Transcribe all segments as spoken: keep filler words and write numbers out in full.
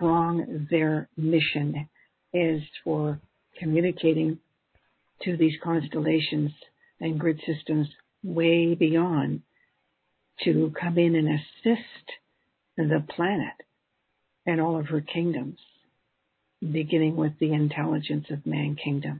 strong their mission is for communicating to these constellations and grid systems way beyond to come in and assist the planet and all of her kingdoms, beginning with the intelligence of man kingdom.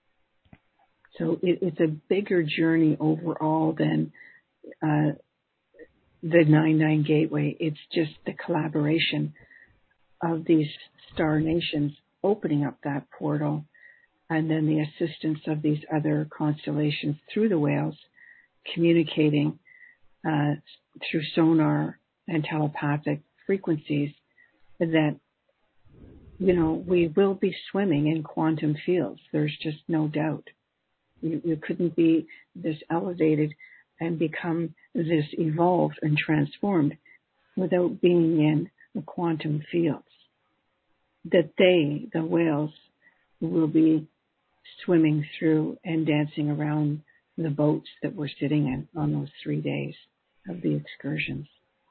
So it, it's a bigger journey overall than uh, the nine nine Gateway. It's just the collaboration of these star nations opening up that portal, and then the assistance of these other constellations through the whales, communicating uh, through sonar and telepathic frequencies that, you know, we will be swimming in quantum fields. There's just no doubt. You, you couldn't be this elevated and become this evolved and transformed without being in the quantum fields. That they, the whales, will be swimming through and dancing around the boats that we're sitting in on those three days of the excursions.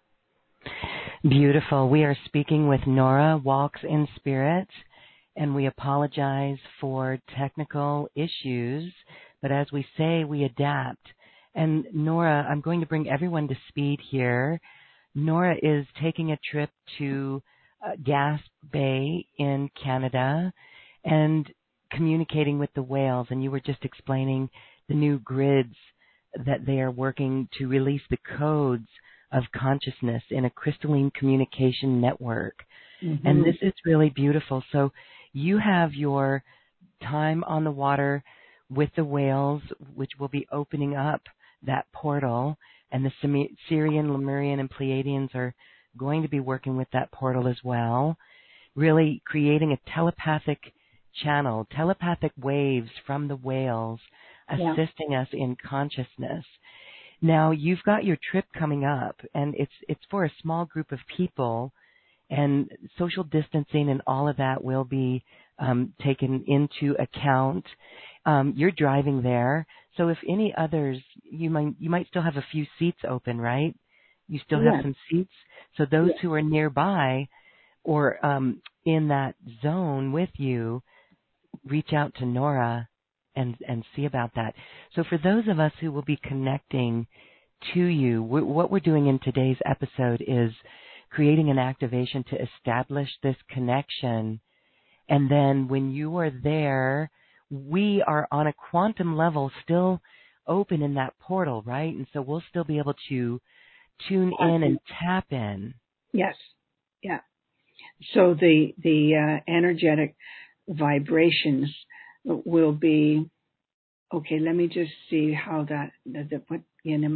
Beautiful. We are speaking with Nora, Walks in Spirit, and we apologize for technical issues, but as we say, we adapt. And Nora, I'm going to bring everyone to speed here. Nora is taking a trip to uh, Gasp Bay in Canada and communicating with the whales, and you were just explaining the new grids that they are working to release the codes of consciousness in a crystalline communication network. Mm-hmm. And this is really beautiful. So you have your time on the water with the whales, which will be opening up that portal, and the Syrian, Lemurian, and Pleiadians are going to be working with that portal as well, really creating a telepathic channel, telepathic waves from the whales assisting yeah. us in consciousness. Now, you've got your trip coming up, and it's it's for a small group of people, and social distancing and all of that will be um, taken into account. Um, you're driving there, so if any others, you might you might still have a few seats open, right? You still yes. have some seats, so those yes. who are nearby or um, in that zone with you, reach out to Nora and and see about that. So for those of us who will be connecting to you, we, what we're doing in today's episode is creating an activation to establish this connection. And then when you are there, we are on a quantum level still open in that portal, right? And so we'll still be able to tune in and tap in. Yes. Yeah. So the the uh, energetic vibrations will be, okay, let me just see how that, the, the, what,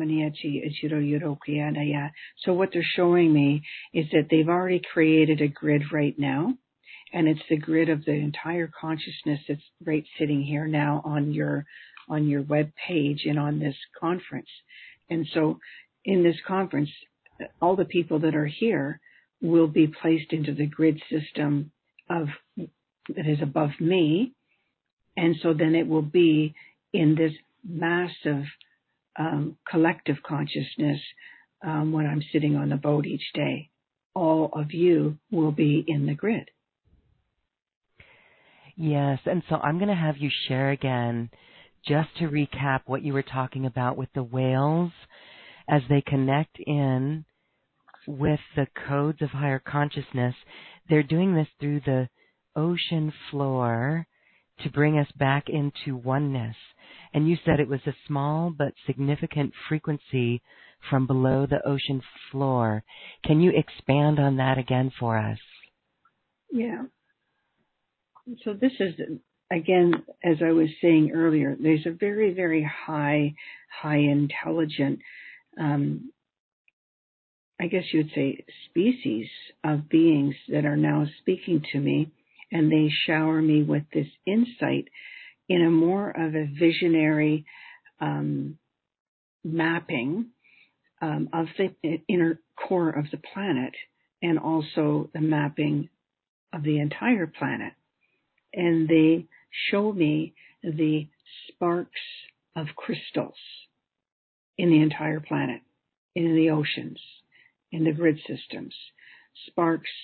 so what they're showing me is that they've already created a grid right now, and it's the grid of the entire consciousness that's right sitting here now on your, on your web page and on this conference. And so in this conference, all the people that are here will be placed into the grid system of that is above me. And so then it will be in this massive um, collective consciousness um, when I'm sitting on the boat each day. All of you will be in the grid. Yes, and so I'm going to have you share again, just to recap what you were talking about with the whales as they connect in with the codes of higher consciousness. They're doing this through the ocean floor to bring us back into oneness. And you said it was a small but significant frequency from below the ocean floor. Can you expand on that again for us? Yeah. So this is, again, as I was saying earlier, there's a very, very high, high intelligent, um, I guess you'd say, species of beings that are now speaking to me, and they shower me with this insight in a more of a visionary um, mapping um, of the inner core of the planet, and also the mapping of the entire planet. And they show me the sparks of crystals in the entire planet, in the oceans, in the grid systems, sparks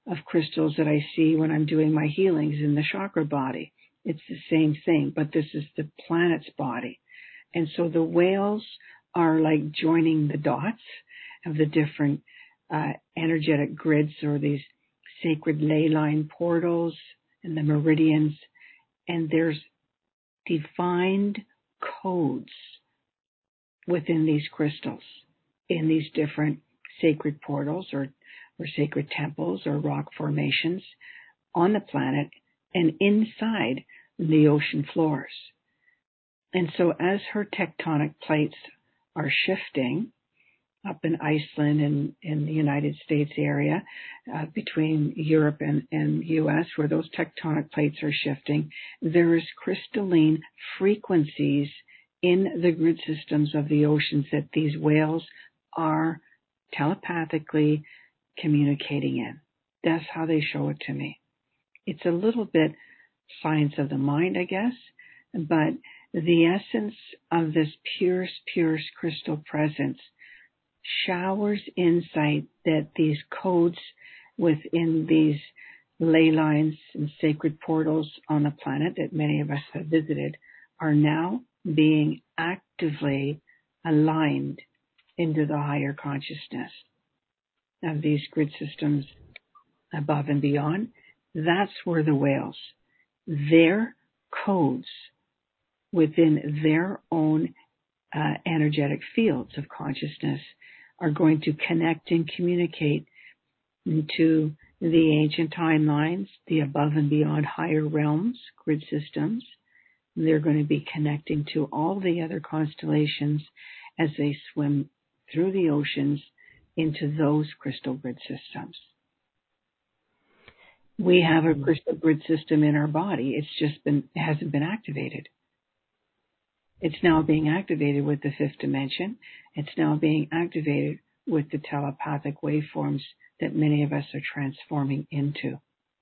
of crystals that I see when I'm doing my healings in the chakra body. It's the same thing, but this is the planet's body. And so the whales are like joining the dots of the different uh, energetic grids, or these sacred ley line portals and the meridians. And there's defined codes within these crystals, in these different sacred portals or, or sacred temples or rock formations on the planet and inside the ocean floors. And so as her tectonic plates are shifting up in Iceland and in the United States area, uh, between Europe and, and U S, where those tectonic plates are shifting, there is crystalline frequencies in the grid systems of the oceans that these whales are telepathically communicating in. That's how they show it to me. It's a little bit science of the mind, I guess, but the essence of this purest, purest crystal presence showers insight that these codes within these ley lines and sacred portals on the planet that many of us have visited are now being actively aligned into the higher consciousness of these grid systems above and beyond. That's where the whales, their codes within their own uh, energetic fields of consciousness are going to connect and communicate into the ancient timelines, the above and beyond higher realms, grid systems. They're going to be connecting to all the other constellations as they swim through the oceans into those crystal grid systems. We have a crystal grid system in our body. It's just been, it hasn't been activated. It's now being activated with the fifth dimension. It's now being activated with the telepathic waveforms that many of us are transforming into.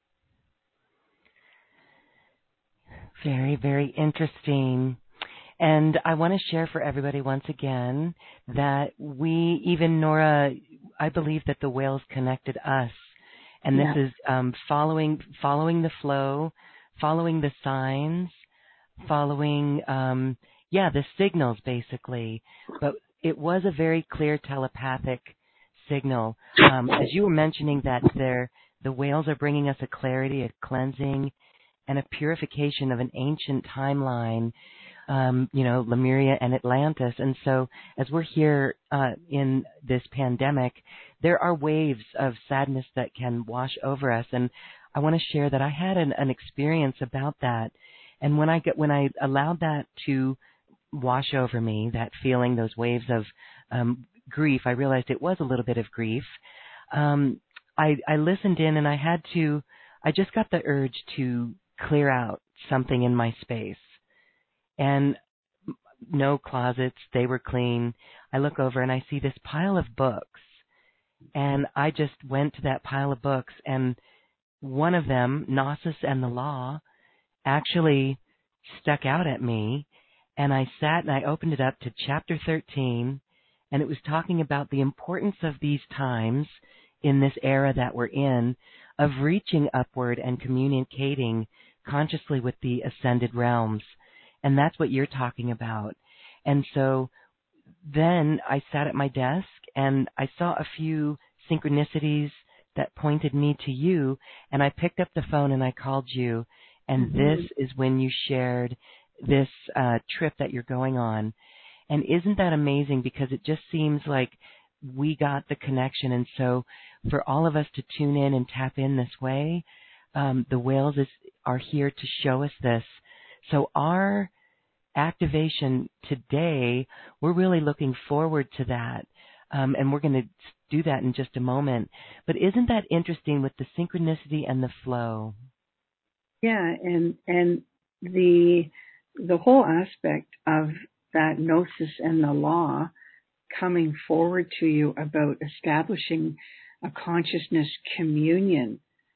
Very, very interesting. And I want to share for everybody once again that we, even Nora, I believe that the whales connected us. And this yeah. is um, following following the flow, following the signs, following, um, yeah, the signals basically. But it was a very clear telepathic signal. Um, as you were mentioning that there, the whales are bringing us a clarity, a cleansing, and a purification of an ancient timeline, um, you know, Lemuria and Atlantis. And so as we're here uh, in this pandemic, there are waves of sadness that can wash over us. And I want to share that I had an, an experience about that. And when I get, when I allowed that to wash over me, that feeling, those waves of um, grief, I realized it was a little bit of grief. Um, I, I listened in and I had to, I just got the urge to clear out something in my space. And no closets, they were clean. I look over and I see this pile of books. And I just went to that pile of books, and one of them, Gnosis and the Law, actually stuck out at me. And I sat and I opened it up to chapter thirteen, and it was talking about the importance of these times in this era that we're in, of reaching upward and communicating consciously with the ascended realms. And that's what you're talking about. And so then I sat at my desk and I saw a few synchronicities that pointed me to you, and I picked up the phone and I called you, and mm-hmm. this is when you shared this uh, trip that you're going on. And isn't that amazing? Because it just seems like we got the connection. And so for all of us to tune in and tap in this way, um, the whales is, are here to show us this. So our activation today, we're really looking forward to that. Um, and we're going to do that in just a moment. But isn't that interesting with the synchronicity and the flow? Yeah, and and the the whole aspect of that Gnosis and the Law coming forward to you about establishing a consciousness communion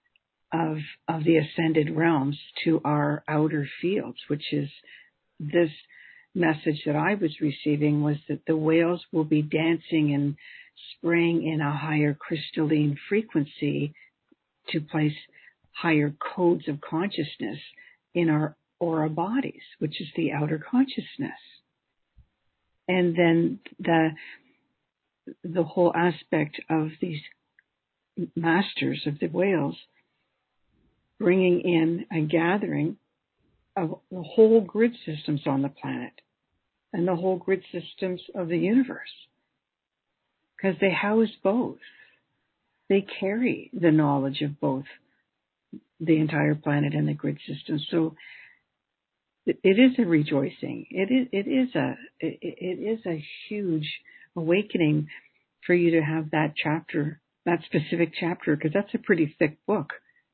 of of the ascended realms to our outer fields, which is this message that I was receiving, was that the whales will be dancing and spraying in a higher crystalline frequency to place higher codes of consciousness in our aura bodies, which is the outer consciousness. And then the the whole aspect of these masters of the whales bringing in a gathering of the whole grid systems on the planet and the whole grid systems of the universe, because they house both. They carry the knowledge of both the entire planet and the grid system. So it, it is a rejoicing. It is, it is a it, it is a huge awakening for you to have that chapter, that specific chapter, because that's a pretty thick book.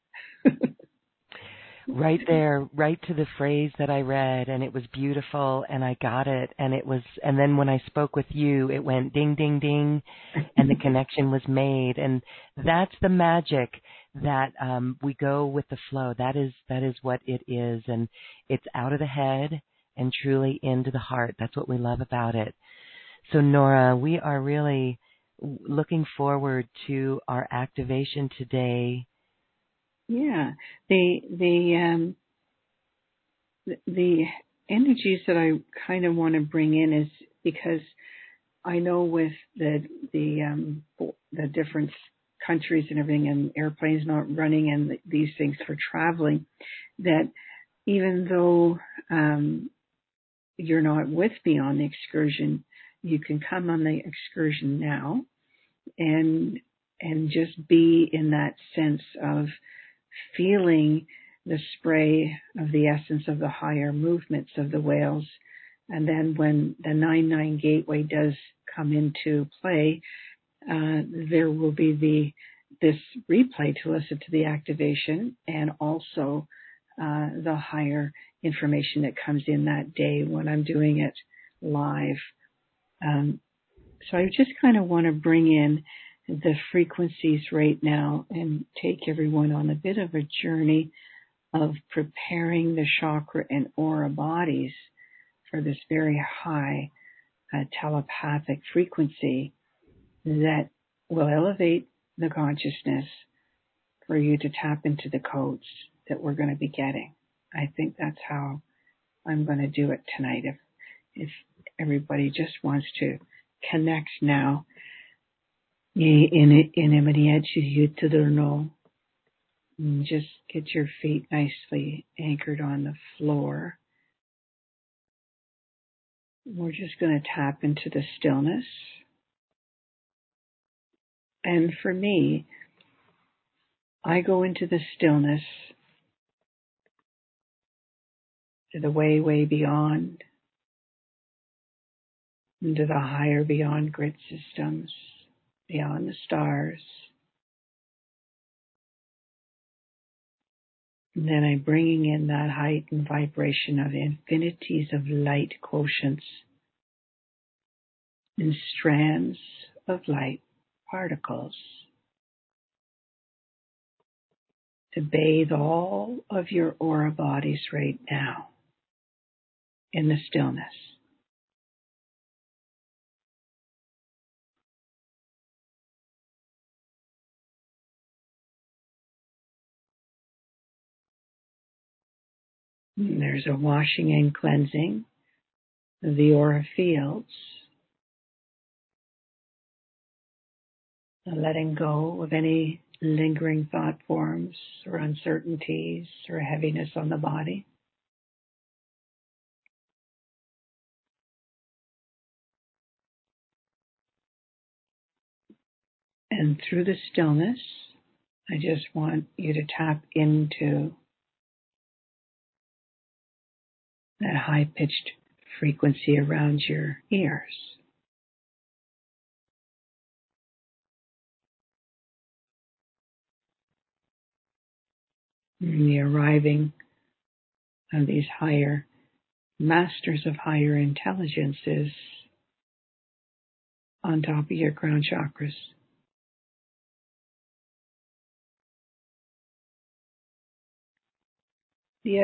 Right there, right to the phrase that I read, and it was beautiful, and I got it, and it was, and then when I spoke with you, it went ding, ding, ding, and the connection was made, and that's the magic that um, we go with the flow. That is, that is what it is, and it's out of the head and truly into the heart. That's what we love about it. So Nora, we are really looking forward to our activation today. Yeah, the the um, the, the energies that I kind of want to bring in is because I know with the the um, the different countries and everything, and airplanes not running, and these things for traveling, that even though um, you're not with me on the excursion, you can come on the excursion now, and and just be in that sense of feeling the spray of the essence of the higher movements of the whales. And then when the nine nine gateway does come into play, uh, there will be the this replay to listen to the activation, and also uh, the higher information that comes in that day when I'm doing it live. Um, so I just kind of want to bring in the frequencies right now and take everyone on a bit of a journey of preparing the chakra and aura bodies for this very high uh, telepathic frequency that will elevate the consciousness for you to tap into the codes that we're going to be getting. I think that's how I'm going to do it tonight. If, if everybody just wants to connect now, in just get your feet nicely anchored on the floor. We're just going to tap into the stillness. And for me, I go into the stillness to the way, way beyond, into the higher beyond grid systems, beyond the stars. And then I'm bringing in that heightened vibration of infinities of light quotients and strands of light particles to bathe all of your aura bodies right now in the stillness. And there's a washing and cleansing of the aura fields, a letting go of any lingering thought forms or uncertainties or heaviness on the body. And through the stillness, I just want you to tap into that high-pitched frequency around your ears. And the arriving of these higher masters of higher intelligences on top of your crown chakras. These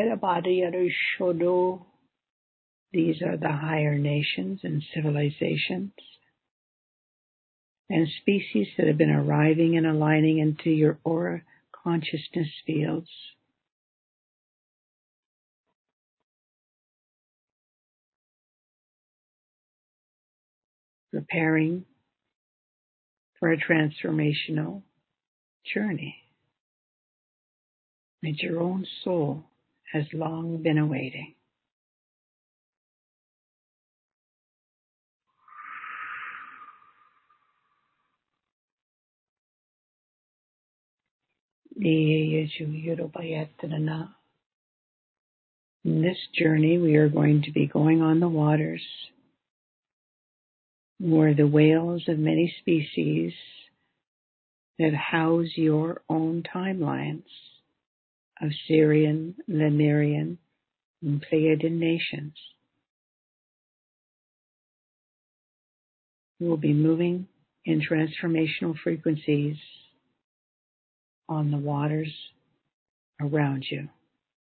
are the higher nations and civilizations and species that have been arriving and aligning into your aura consciousness fields. Preparing for a transformational journey that your own soul has long been awaiting. In this journey, we are going to be going on the waters where the whales of many species that house your own timelines of Sirian, Lemurian, and Pleiadian nations will be moving in transformational frequencies on the waters around you.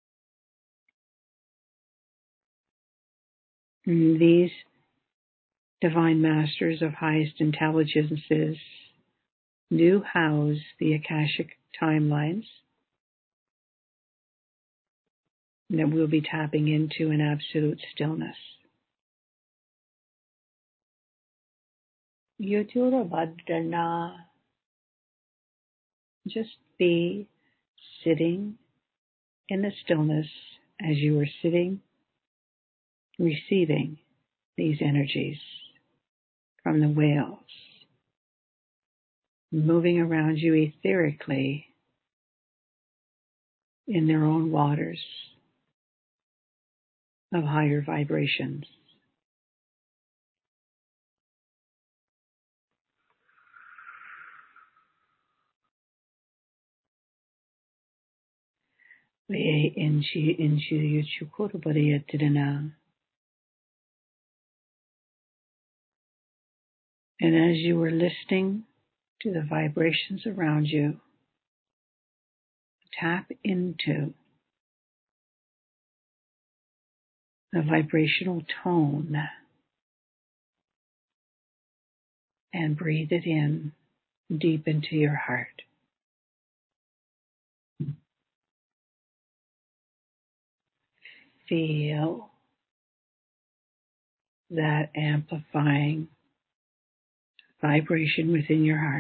And these divine masters of highest intelligences do house the Akashic timelines that we'll be tapping into in absolute stillness. Yuturabhadrana. Just be sitting in the stillness as you are sitting, receiving these energies from the whales, moving around you etherically in their own waters of higher vibrations. And as you are listening to the vibrations around you, tap into the vibrational tone and breathe it in deep into your heart. Feel that amplifying vibration within your heart.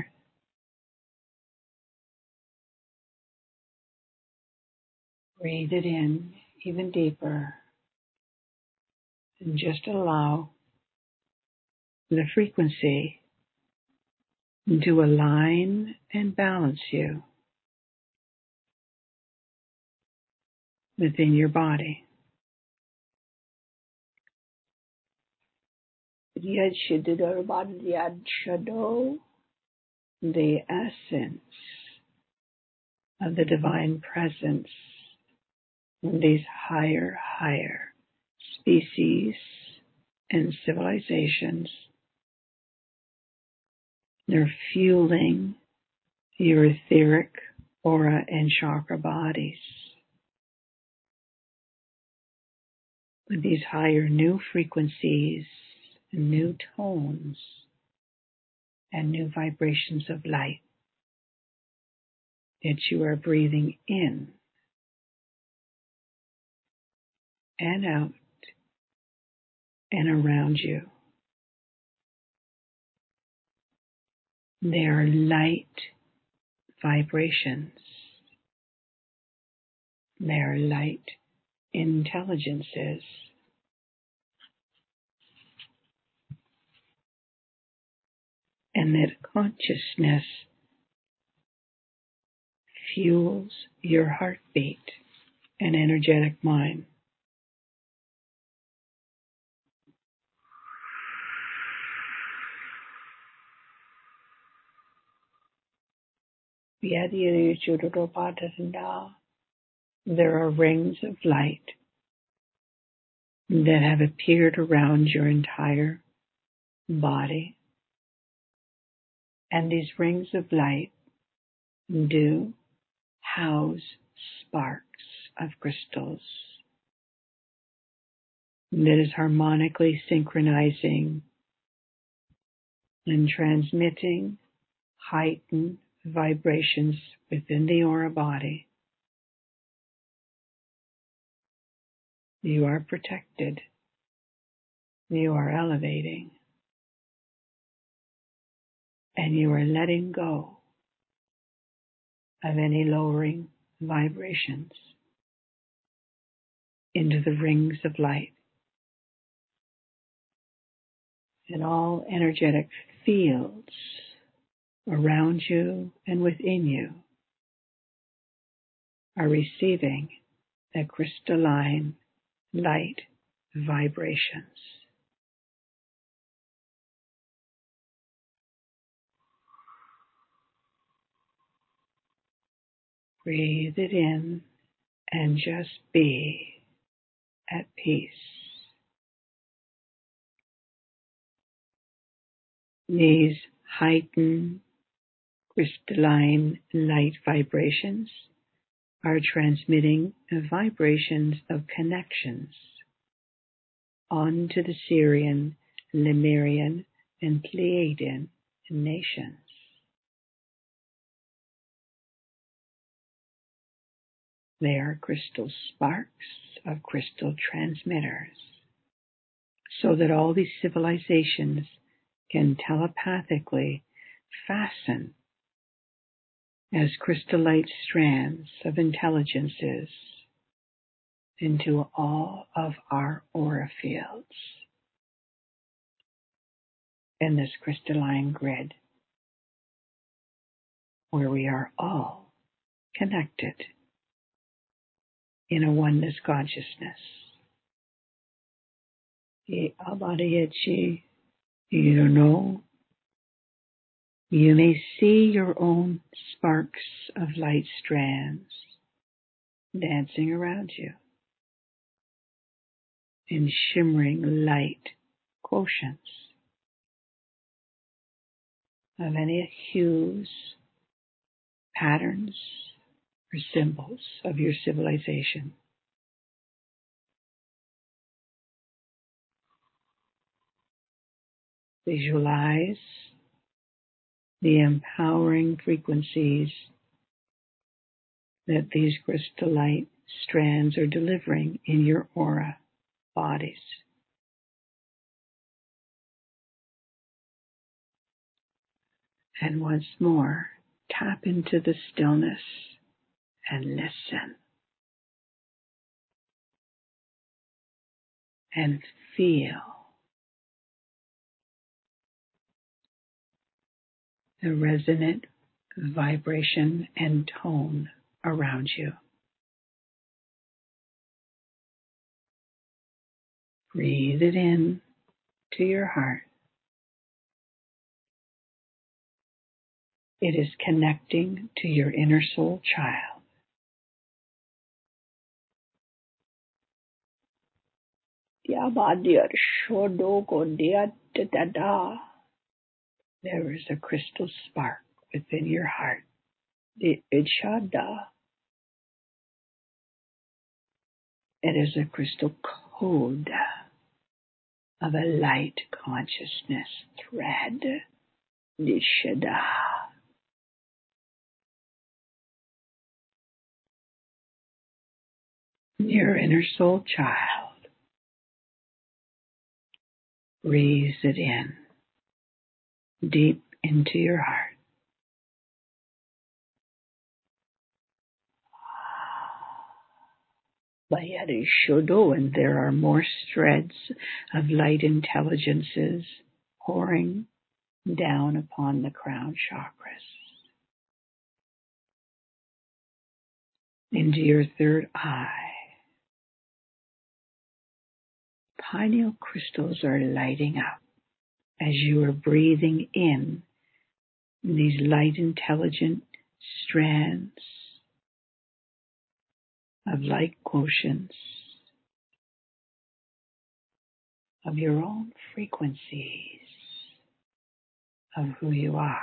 Breathe it in even deeper and just allow the frequency to align and balance you within your body. The essence of the divine presence in these higher, higher species and civilizations. They're fueling your etheric aura and chakra bodies with these higher new frequencies and new tones and new vibrations of light that you are breathing in and out and around you. They are light vibrations. They are light intelligences. And that consciousness fuels your heartbeat and energetic mind. There are rings of light that have appeared around your entire body. And these rings of light do house sparks of crystals that is harmonically synchronizing and transmitting heightened vibrations within the aura body. You are protected. You are elevating. And you are letting go of any lowering vibrations into the rings of light. And all energetic fields around you and within you are receiving the crystalline light vibrations. Breathe it in and just be at peace. These heightened crystalline light vibrations are transmitting vibrations of connections onto the Sirian, Lemurian, and Pleiadian nations. They are crystal sparks of crystal transmitters, so that all these civilizations can telepathically fasten as crystallite strands of intelligences into all of our aura fields in this crystalline grid, where we are all connected in a oneness consciousness. You know, you may see your own sparks of light strands dancing around you in shimmering light quotients of any hues, patterns, or symbols of your civilization. Visualize the empowering frequencies that these crystallite strands are delivering in your aura bodies. And once more, tap into the stillness and listen. And feel the resonant vibration and tone around you. Breathe it in to your heart. It is connecting to your inner soul child. There is a crystal spark within your heart. It is a crystal code of a light consciousness thread. Your inner soul child breathes it in deep into your heart. And there are more threads of light intelligences pouring down upon the crown chakras, into your third eye. Pineal crystals are lighting up as you are breathing in these light intelligent strands of light quotients of your own frequencies of who you are.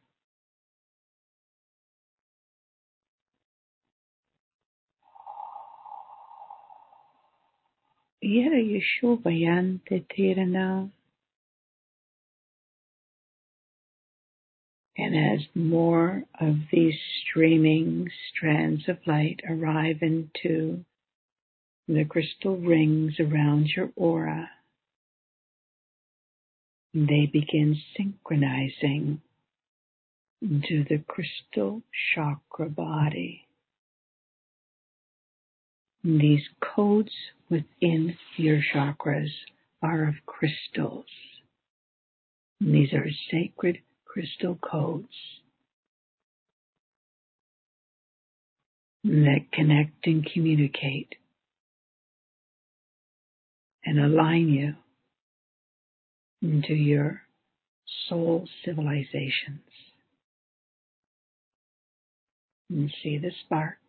Yera Yeshuvayan Tetirana. And as more of these streaming strands of light arrive into the crystal rings around your aura, they begin synchronizing into the crystal chakra body. These codes within your chakras are of crystals. These are sacred crystal codes that connect and communicate and align you into your soul civilizations. And see the spark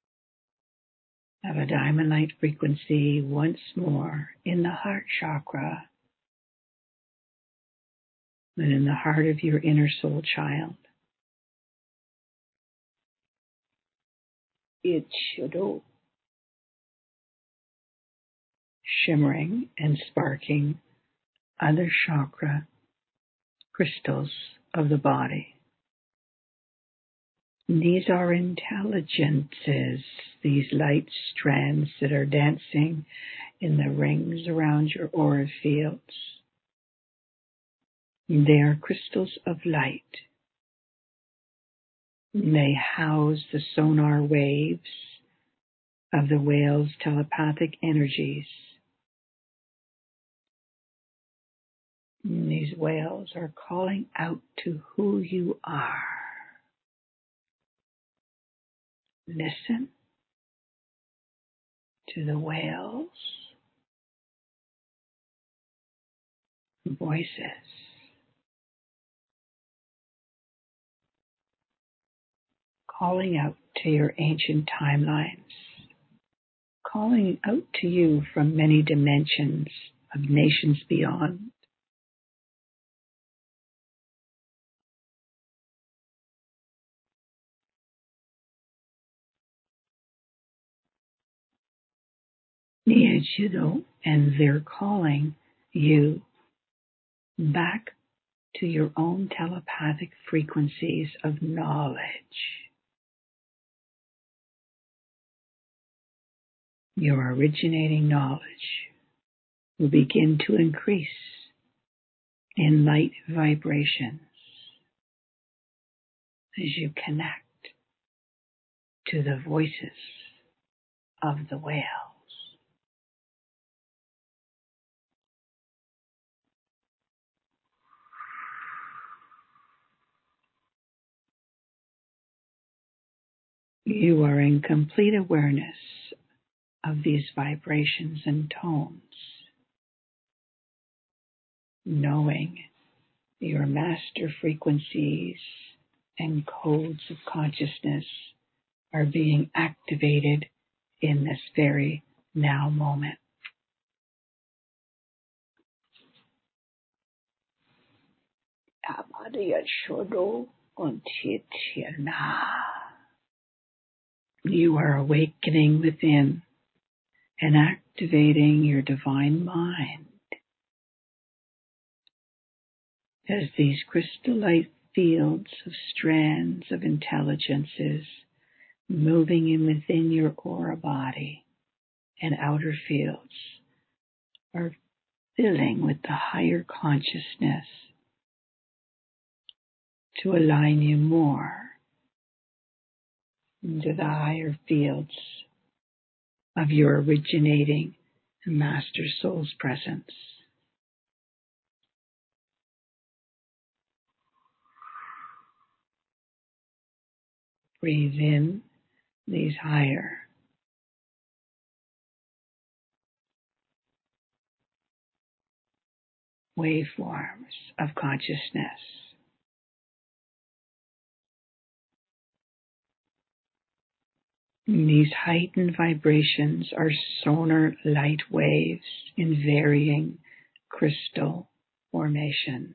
of a diamond light frequency once more in the heart chakra and in the heart of your inner soul child. Ichido, shimmering and sparking other chakra crystals of the body. These are intelligences, these light strands that are dancing in the rings around your aura fields. They are crystals of light. They house the sonar waves of the whale's telepathic energies. And these whales are calling out to who you are. Listen to the whales' voices. Calling out to your ancient timelines. Calling out to you from many dimensions of nations beyond. Niichido, and they're calling you back to your own telepathic frequencies of knowledge. Your originating knowledge will begin to increase in light vibrations as you connect to the voices of the whales. You are in complete awareness of these vibrations and tones, knowing your master frequencies and codes of consciousness are being activated in this very now moment. You are awakening within and activating your divine mind as these crystal light fields of strands of intelligences moving in within your aura body and outer fields are filling with the higher consciousness to align you more into the higher fields of your originating Master Soul's presence. Breathe in these higher waveforms of consciousness. These heightened vibrations are sonar light waves in varying crystal formations.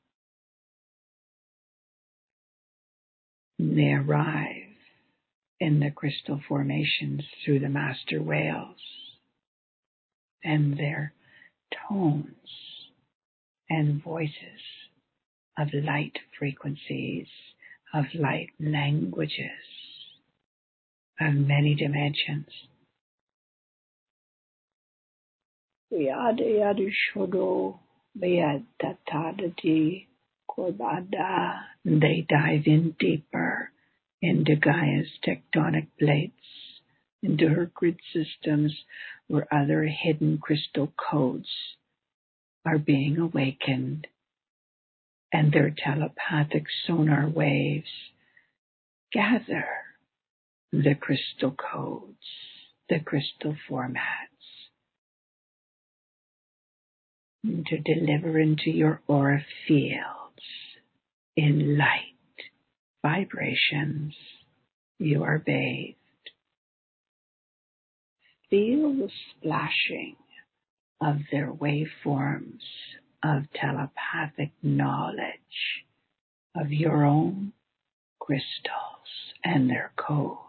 They arrive in the crystal formations through the master whales, and their tones and voices of light frequencies of light languages of many dimensions. Yada yada shodo beatatadati korbada. They dive in deeper into Gaia's tectonic plates, into her grid systems where other hidden crystal codes are being awakened, and their telepathic sonar waves gather the crystal codes, the crystal formats, to deliver into your aura fields in light vibrations. You are bathed. Feel the splashing of their waveforms of telepathic knowledge of your own crystals and their codes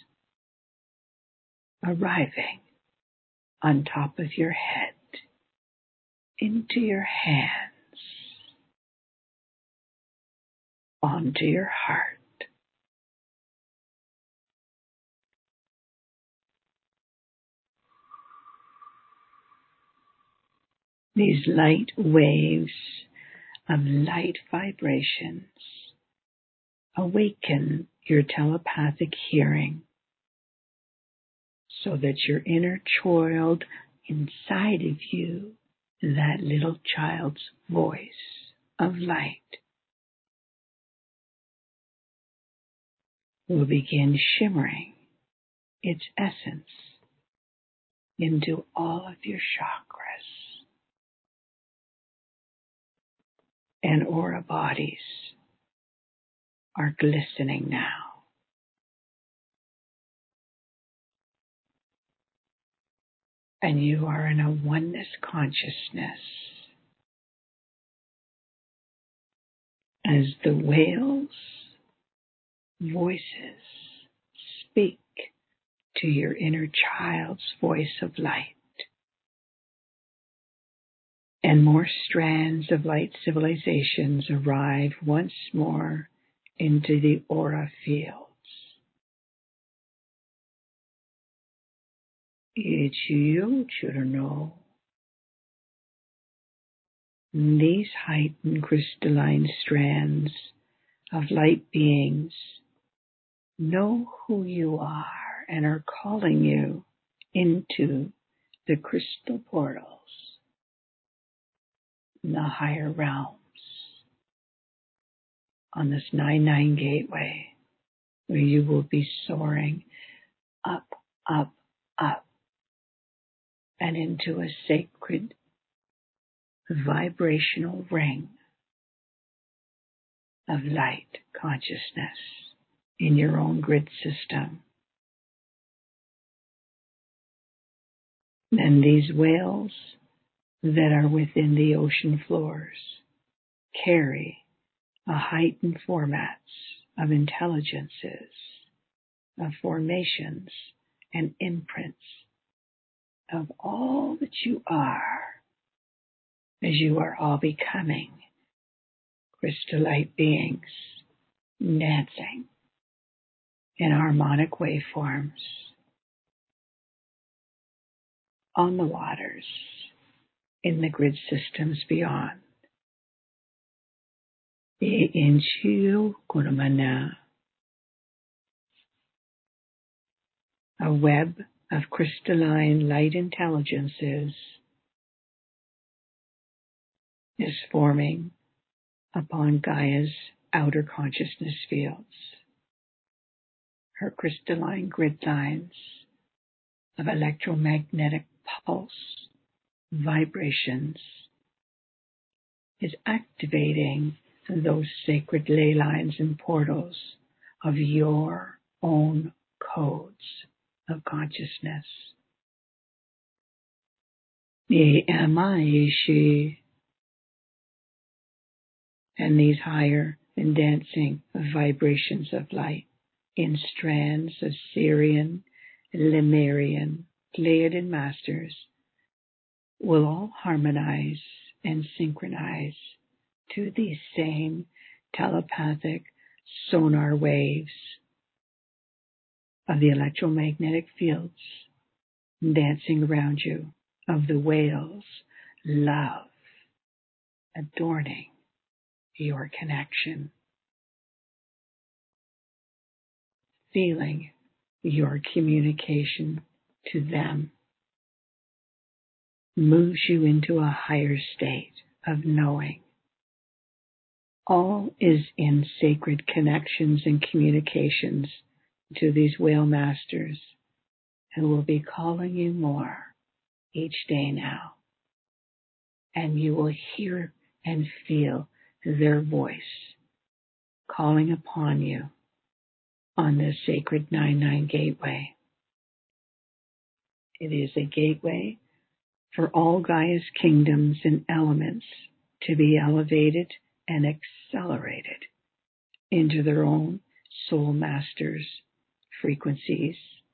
arriving on top of your head, into your hands, onto your heart. These light waves of light vibrations awaken your telepathic hearing so that your inner child inside of you, that little child's voice of light, will begin shimmering its essence into all of your chakras and aura bodies are glistening now. And you are in a oneness consciousness as the whales' voices speak to your inner child's voice of light. And more strands of light civilizations arrive once more into the aura fields. Ichiyo Churno. These heightened crystalline strands of light beings know who you are and are calling you into the crystal portals, the higher realms, on this nine nine gateway, where you will be soaring up, up, up, and into a sacred vibrational ring of light consciousness in your own grid system. And these whales that are within the ocean floors carry a heightened formats of intelligences, of formations and imprints of all that you are, as you are all becoming crystallite beings dancing in harmonic waveforms on the waters, in the grid systems beyond. Inchiyo Kurumana, a web of crystalline light intelligences is forming upon Gaia's outer consciousness fields. Her crystalline grid lines of electromagnetic pulse vibrations is activating those sacred ley lines and portals of your own codes of consciousness. And these higher and dancing vibrations of light in strands of Syrian, Lemurian, Pleiadian masters will all harmonize and synchronize to these same telepathic sonar waves of the electromagnetic fields dancing around you, of the whales, love, adorning your connection, feeling your communication to them moves you into a higher state of knowing. All is in sacred connections and communications to these whale masters, who will be calling you more each day now. And you will hear and feel their voice calling upon you on this sacred nine nine gateway. It is a gateway for all Gaia's kingdoms and elements to be elevated and accelerated into their own soul masters' frequencies.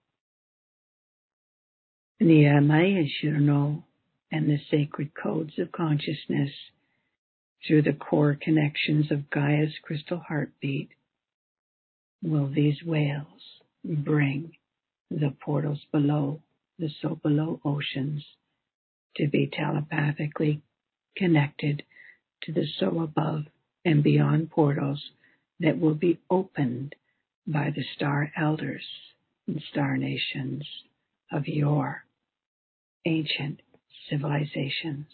The Maya Shirno and the sacred codes of consciousness through the core connections of Gaia's crystal heartbeat will these whales bring the portals below, the so below oceans, to be telepathically connected to the so above and beyond portals that will be opened by the star elders and star nations of your ancient civilizations.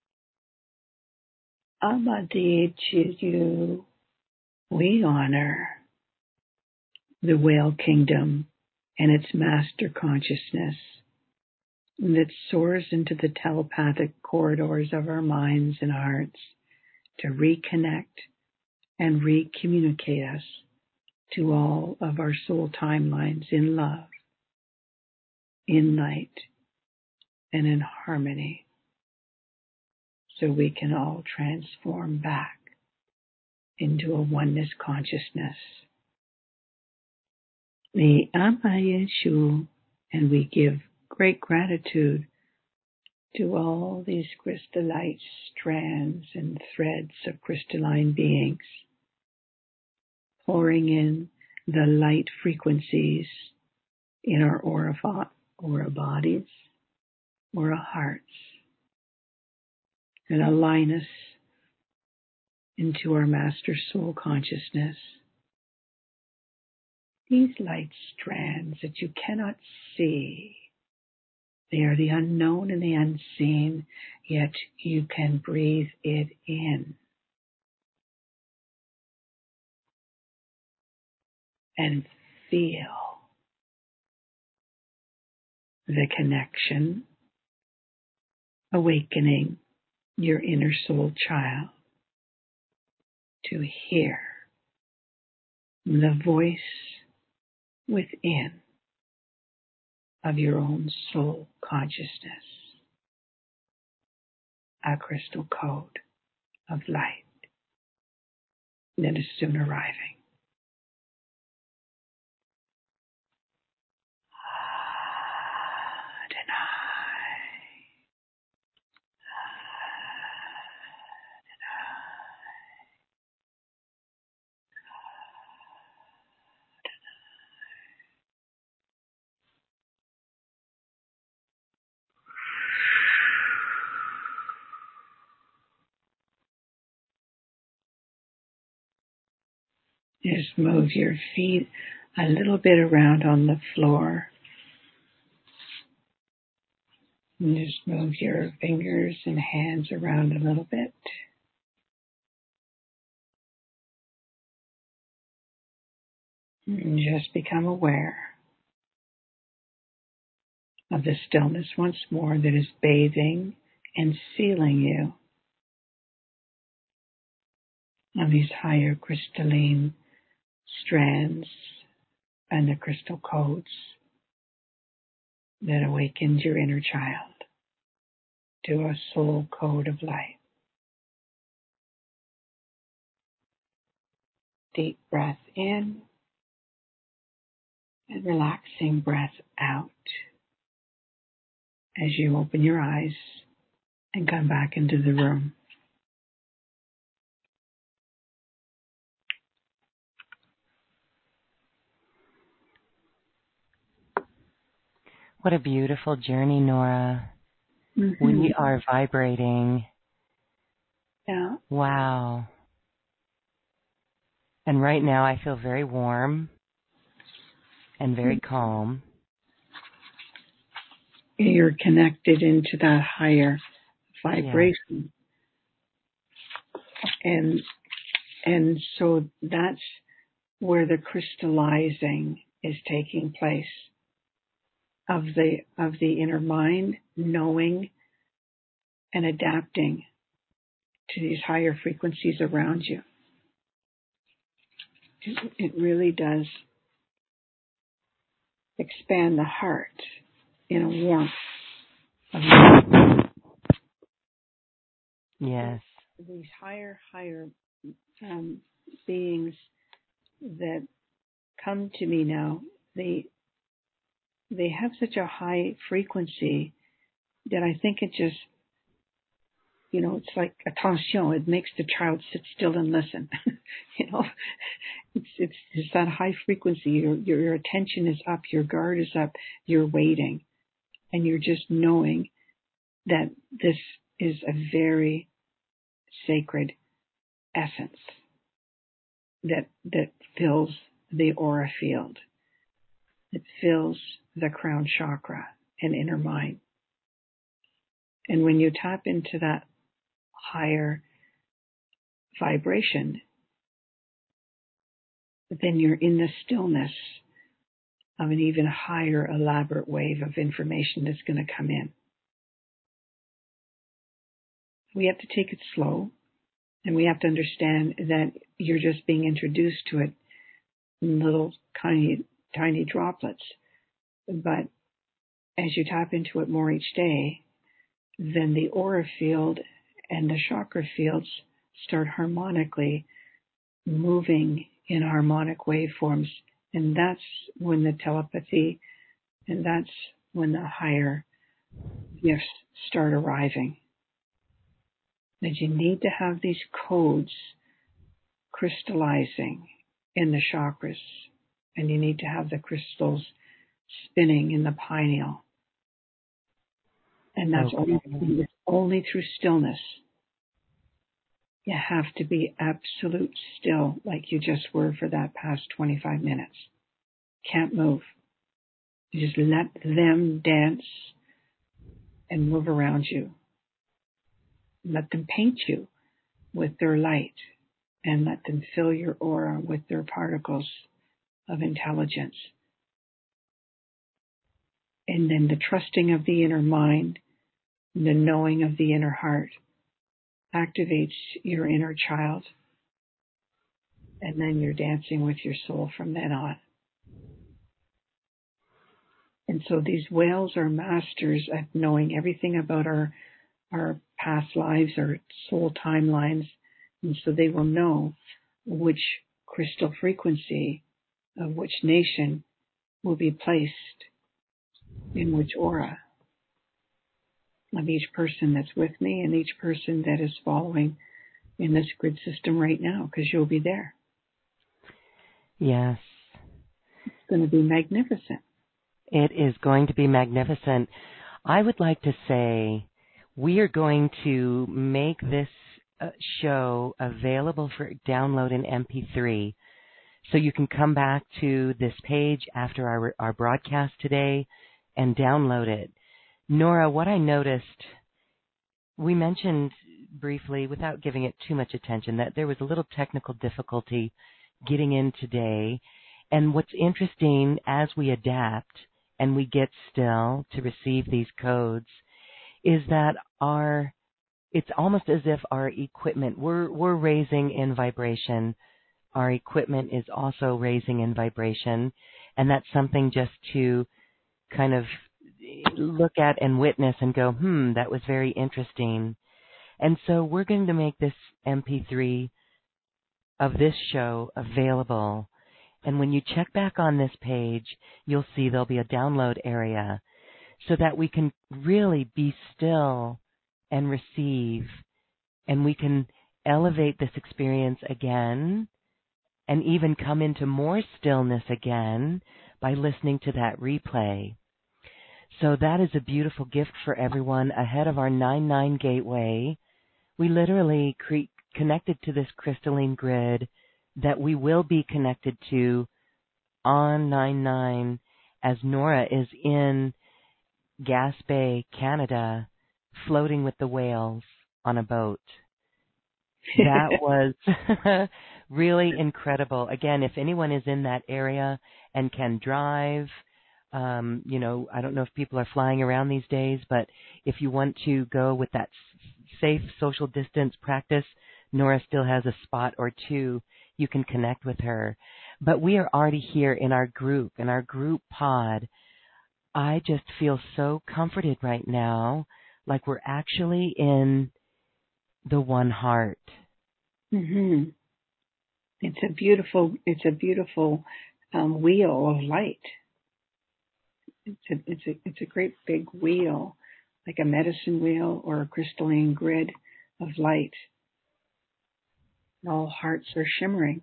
Amadichiyu, we honor the whale kingdom and its master consciousness that soars into the telepathic corridors of our minds and hearts to reconnect and re-communicate us to all of our soul timelines in love, in light, and in harmony, so we can all transform back into a oneness consciousness. The Amayeshu, and we give great gratitude to all these crystallite strands and threads of crystalline beings, pouring in the light frequencies in our aura, aura bodies, aura hearts, and align us into our master soul consciousness. These light strands that you cannot see, they are the unknown and the unseen, yet you can breathe it in and feel the connection, awakening your inner soul child to hear the voice within of your own soul consciousness, a crystal code of light that is soon arriving. Just move your feet a little bit around on the floor. And just move your fingers and hands around a little bit. And just become aware of the stillness once more that is bathing and sealing you on these higher crystalline strands and the crystal codes that awakens your inner child to a soul code of light. Deep breath in and relaxing breath out as you open your eyes and come back into the room. What a beautiful journey, Nora. Mm-hmm. We are vibrating. Yeah. Wow. And right now I feel very warm and very calm. You're connected into that higher vibration. Yeah. And and so that's where the crystallizing is taking place of the of the inner mind, knowing and adapting to these higher frequencies around you. It, it really does expand the heart in a warmth of yes. These higher, higher um, beings that come to me now, they they have such a high frequency that I think it just, you know, it's like attention. It makes the child sit still and listen. you know, it's, it's it's that high frequency. Your, your your attention is up, your guard is up, you're waiting, and you're just knowing that this is a very sacred essence that that fills the aura field. It fills the crown chakra and inner mind. And when you tap into that higher vibration, then you're in the stillness of an even higher, elaborate wave of information that's going to come in. We have to take it slow, and we have to understand that you're just being introduced to it in little tiny, tiny droplets. But as you tap into it more each day, then the aura field and the chakra fields start harmonically moving in harmonic waveforms. And that's when the telepathy and that's when the higher gifts start arriving. That you need to have these codes crystallizing in the chakras, and you need to have the crystals spinning in the pineal. And that's okay. only, only through stillness. You have to be absolute still, like you just were for that past twenty-five minutes. Can't move. You just let them dance and move around you. Let them paint you with their light, and let them fill your aura with their particles of intelligence. And then the trusting of the inner mind, the knowing of the inner heart activates your inner child. And then you're dancing with your soul from then on. And so these whales are masters at knowing everything about our our past lives, our soul timelines. And so they will know which crystal frequency of which nation will be placed in which aura of each person that's with me and each person that is following in this grid system right now, because you'll be there. Yes. It's going to be magnificent. It is going to be magnificent. I would like to say we are going to make this uh, show available for download in M P three. So you can come back to this page after our, our broadcast today and download it. Nora, what I noticed, we mentioned briefly, without giving it too much attention, that there was a little technical difficulty getting in today. And what's interesting, as we adapt and we get still to receive these codes, is that our, it's almost as if our equipment, we're, we're raising in vibration. Our equipment is also raising in vibration. And that's something just to kind of look at and witness and go, hmm, that was very interesting. And so we're going to make this M P three of this show available. And when you check back on this page, you'll see there'll be a download area so that we can really be still and receive, and we can elevate this experience again and even come into more stillness again by listening to that replay. So that is a beautiful gift for everyone ahead of our nine nine gateway. We literally cre- connected to this crystalline grid that we will be connected to on nine nine as Nora is in Gaspé, Canada, floating with the whales on a boat. That was really incredible. Again, if anyone is in that area and can drive, um, you know, I don't know if people are flying around these days, but if you want to go with that safe social distance practice, Nora still has a spot or two you can connect with her. But we are already here in our group, in our group pod. I just feel so comforted right now, like we're actually in the one heart. Mm-hmm. It's a beautiful, it's a beautiful um, wheel of light. It's a, it's a, it's a great big wheel, like a medicine wheel or a crystalline grid of light. All hearts are shimmering.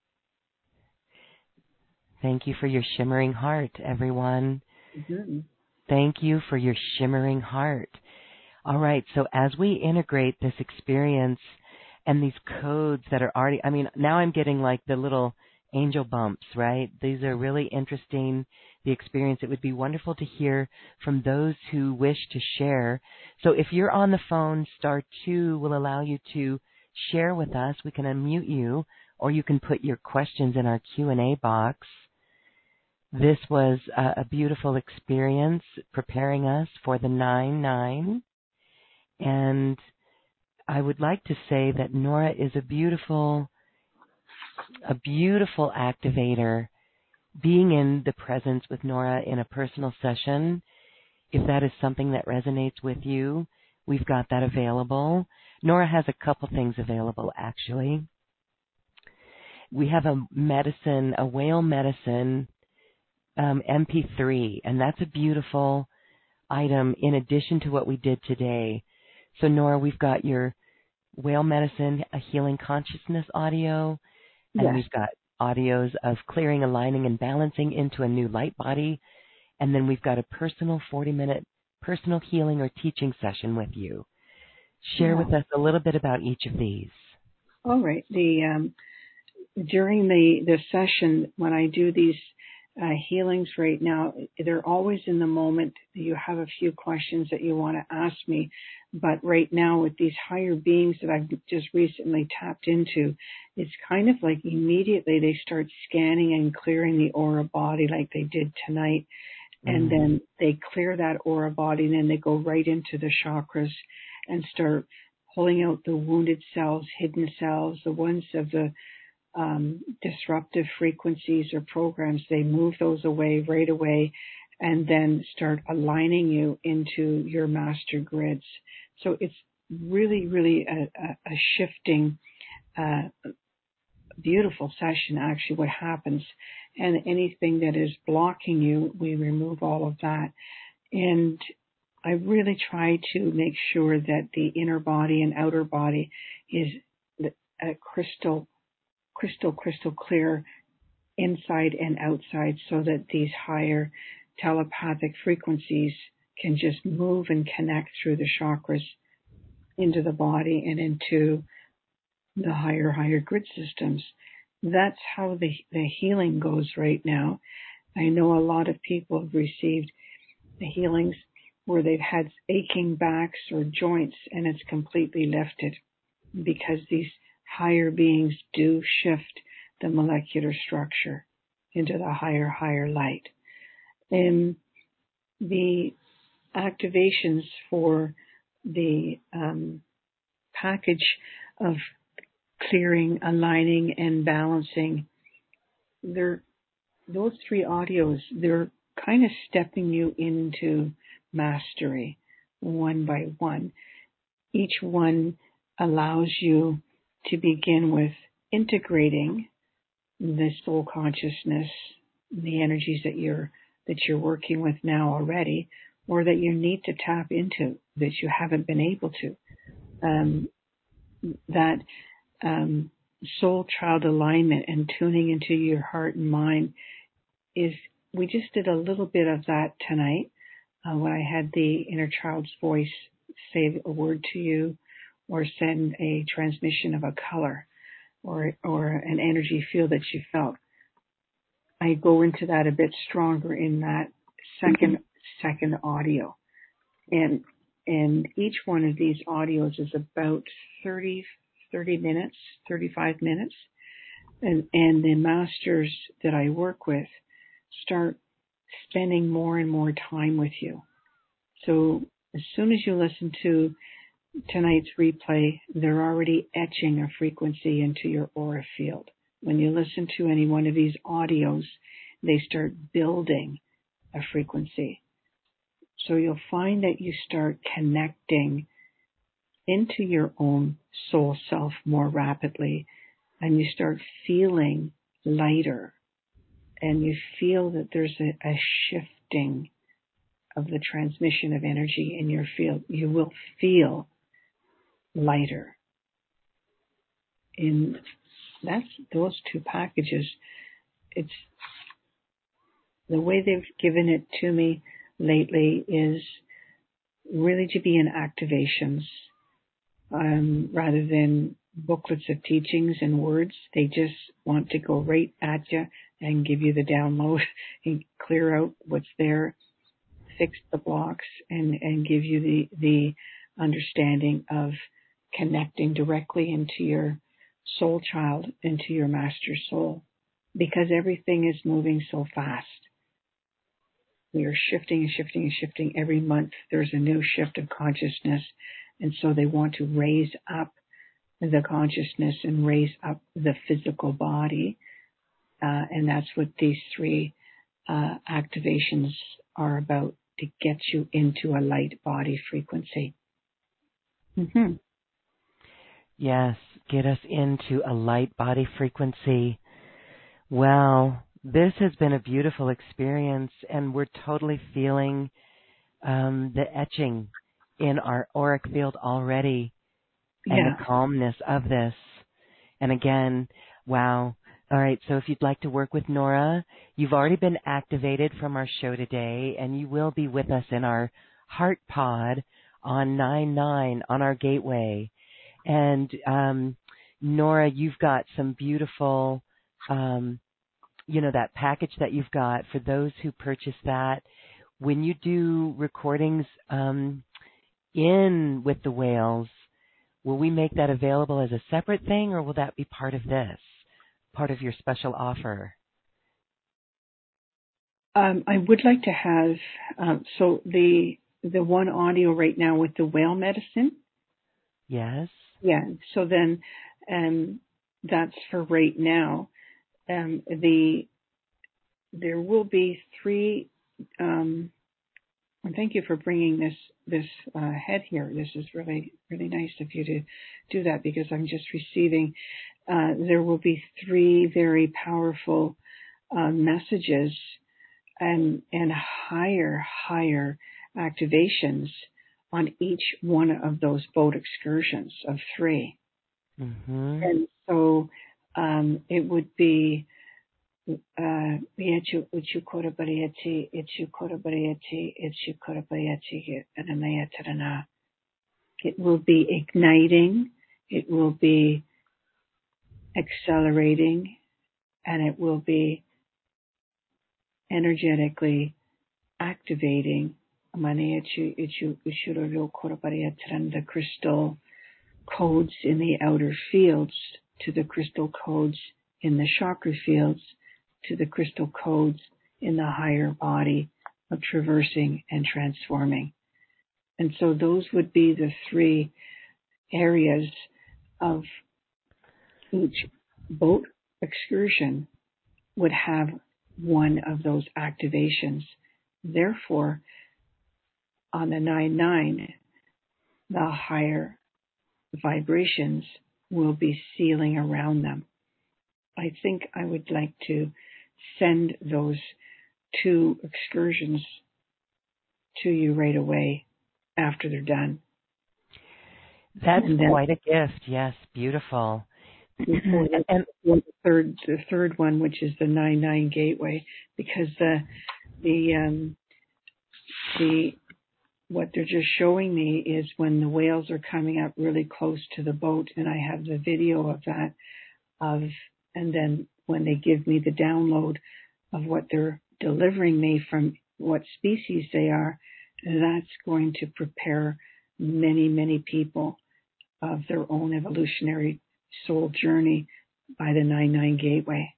Thank you for your shimmering heart, everyone. Mm-hmm. Thank you for your shimmering heart. All right, so as we integrate this experience and these codes that are already, I mean, now I'm getting like the little angel bumps, right? These are really interesting, the experience. It would be wonderful to hear from those who wish to share. So if you're on the phone, star two will allow you to share with us. We can unmute you, or you can put your questions in our Q and A box. This was a, a beautiful experience preparing us for the nine nine. And I would like to say that Nora is a beautiful, a beautiful activator. Being in the presence with Nora in a personal session, if that is something that resonates with you, we've got that available. Nora has a couple things available, actually. We have a medicine, a whale medicine um, M P three, and that's a beautiful item in addition to what we did today. So, Nora, we've got your whale medicine, a healing consciousness audio, and Yes. we've got audios of clearing, aligning, and balancing into a new light body. And then we've got a personal forty-minute personal healing or teaching session with you. Share Yeah. with us a little bit about each of these. All right. The um, during the, the session, when I do these uh, healings right now, they're always in the moment. You have a few questions that you want to ask me. But right now with these higher beings that I've just recently tapped into, it's kind of like immediately they start scanning and clearing the aura body like they did tonight. And Mm. then they clear that aura body and then they go right into the chakras and start pulling out the wounded cells, hidden cells, the ones of the um, disruptive frequencies or programs. They move those away right away and then start aligning you into your master grids. So it's really, really a, a, a shifting, uh, beautiful session, actually, what happens. And anything that is blocking you, we remove all of that. And I really try to make sure that the inner body and outer body is a crystal, crystal, crystal clear inside and outside so that these higher telepathic frequencies can just move and connect through the chakras into the body and into the higher, higher grid systems. That's how the, the healing goes right now. I know a lot of people have received the healings where they've had aching backs or joints and it's completely lifted because these higher beings do shift the molecular structure into the higher, higher light. And the activations for the um, package of clearing, aligning, and balancing, they're, those three audios, they're kind of stepping you into mastery one by one. Each one allows you to begin with integrating the soul consciousness, the energies that you're that you're working with now already, or that you need to tap into that you haven't been able to. Um, that um, soul child alignment and tuning into your heart and mind is, we just did a little bit of that tonight. uh, when I had the inner child's voice say a word to you or send a transmission of a color or or an energy field that you felt. I go into that a bit stronger in that second second audio. And and each one of these audios is about thirty, thirty minutes, thirty-five minutes. And and the masters that I work with start spending more and more time with you. So as soon as you listen to tonight's replay, they're already etching a frequency into your aura field. When you listen to any one of these audios, they start building a frequency. So you'll find that you start connecting into your own soul self more rapidly, and you start feeling lighter, and you feel that there's a, a shifting of the transmission of energy in your field. You will feel lighter. In that's those two packages. It's the way they've given it to me lately is really to be in activations um, rather than booklets of teachings and words. They just want to go right at you and give you the download and clear out what's there, fix the blocks, and, and give you the, the understanding of connecting directly into your soul child, into your master soul, because everything is moving so fast. We are shifting and shifting and shifting. Every month there's a new shift of consciousness, and so they want to raise up the consciousness and raise up the physical body, uh, and that's what these three uh, activations are about, to get you into a light body frequency. Mm-hmm. Yes, get us into a light body frequency. Well, this has been a beautiful experience, and we're totally feeling um, the etching in our auric field already, and Yeah. the calmness of this. And again, wow. All right, so if you'd like to work with Nora, you've already been activated from our show today, and you will be with us in our Heart Pod on nine nine on our gateway. And um, Nora, you've got some beautiful, um, you know, that package that you've got for those who purchase that. When you do recordings um, in with the whales, will we make that available as a separate thing, or will that be part of this, part of your special offer? Um, I would like to have, um, so the the one audio right now with the whale medicine. Yes. Yeah, so then um, that's for right now. Um, the There will be three, um, and thank you for bringing this this uh, head here. This is really, really nice of you to do that, because I'm just receiving, uh, there will be three very powerful uh, messages and, and higher, higher activations on each one of those boat excursions of three. Mm-hmm. And so um, it would be uh, Yechu Uchu Korabarieti, Ichu Korabarieti, Ichu Korabarieti, Anamayatana. It will be igniting, it will be accelerating, and it will be energetically activating the crystal codes in the outer fields to the crystal codes in the chakra fields to the crystal codes in the higher body of traversing and transforming. And so those would be the three areas of each boat excursion would have one of those activations. Therefore, on the nine nine, the higher vibrations will be sealing around them. I think I would like to send those two excursions to you right away after they're done. That's then, quite a gift. Yes, beautiful. and, and the third, the third one, which is the nine nine gateway, because the the um, the what they're just showing me is when the whales are coming up really close to the boat, and I have the video of that. Of and then when they give me the download of what they're delivering me from what species they are, that's going to prepare many, many people of their own evolutionary soul journey by the nine nine Gateway.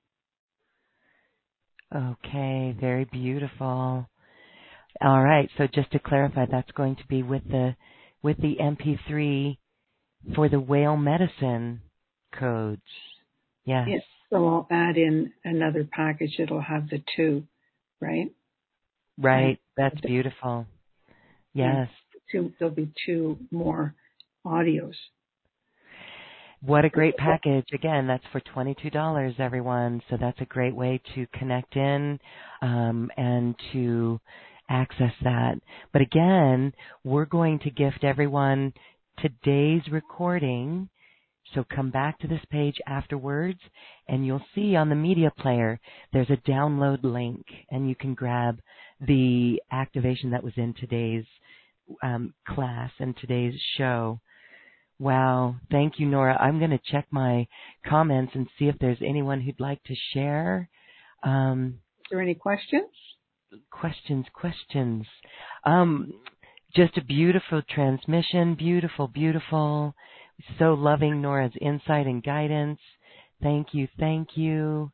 Okay, very beautiful. All right, so just to clarify, that's going to be with the with the M P three for the whale medicine codes. Yes. Yes. So I'll add in another package that'll have the two, right? Right. That's beautiful. Yes. Two, there'll be two more audios. What a great package. Again, that's for twenty-two dollars, everyone. So that's a great way to connect in um, and to access that. But again, we're going to gift everyone today's recording. So come back to this page afterwards, and you'll see on the media player there's a download link, and you can grab the activation that was in today's um, class and today's show. Wow. Thank you, Nora. I'm going to check my comments and see if there's anyone who'd like to share. Um, Is there any questions? Questions, questions. Um, just a beautiful transmission. Beautiful, beautiful. So loving Nora's insight and guidance. Thank you, thank you.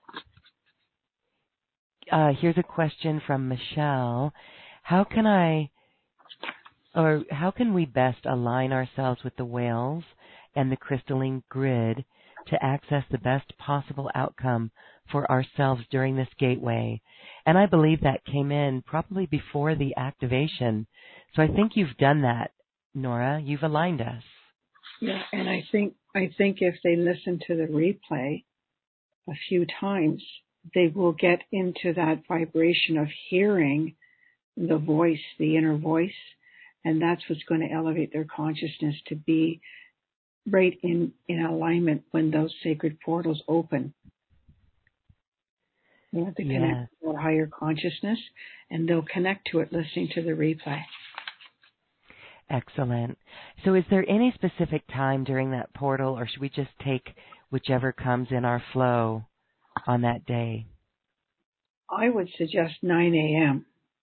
Uh, here's a question from Michelle. How can I, or how can we best align ourselves with the whales and the crystalline grid to access the best possible outcome for ourselves during this gateway? And I believe that came in probably before the activation. So I think you've done that, Nora. You've aligned us. Yeah, and I think I think if they listen to the replay a few times, they will get into that vibration of hearing the voice, the inner voice, and that's what's going to elevate their consciousness to be right in, in alignment when those sacred portals open. You have to connect Yeah. to that higher consciousness, and they'll connect to it listening to the replay. Excellent. So is there any specific time during that portal, or should we just take whichever comes in our flow on that day? I would suggest nine a.m.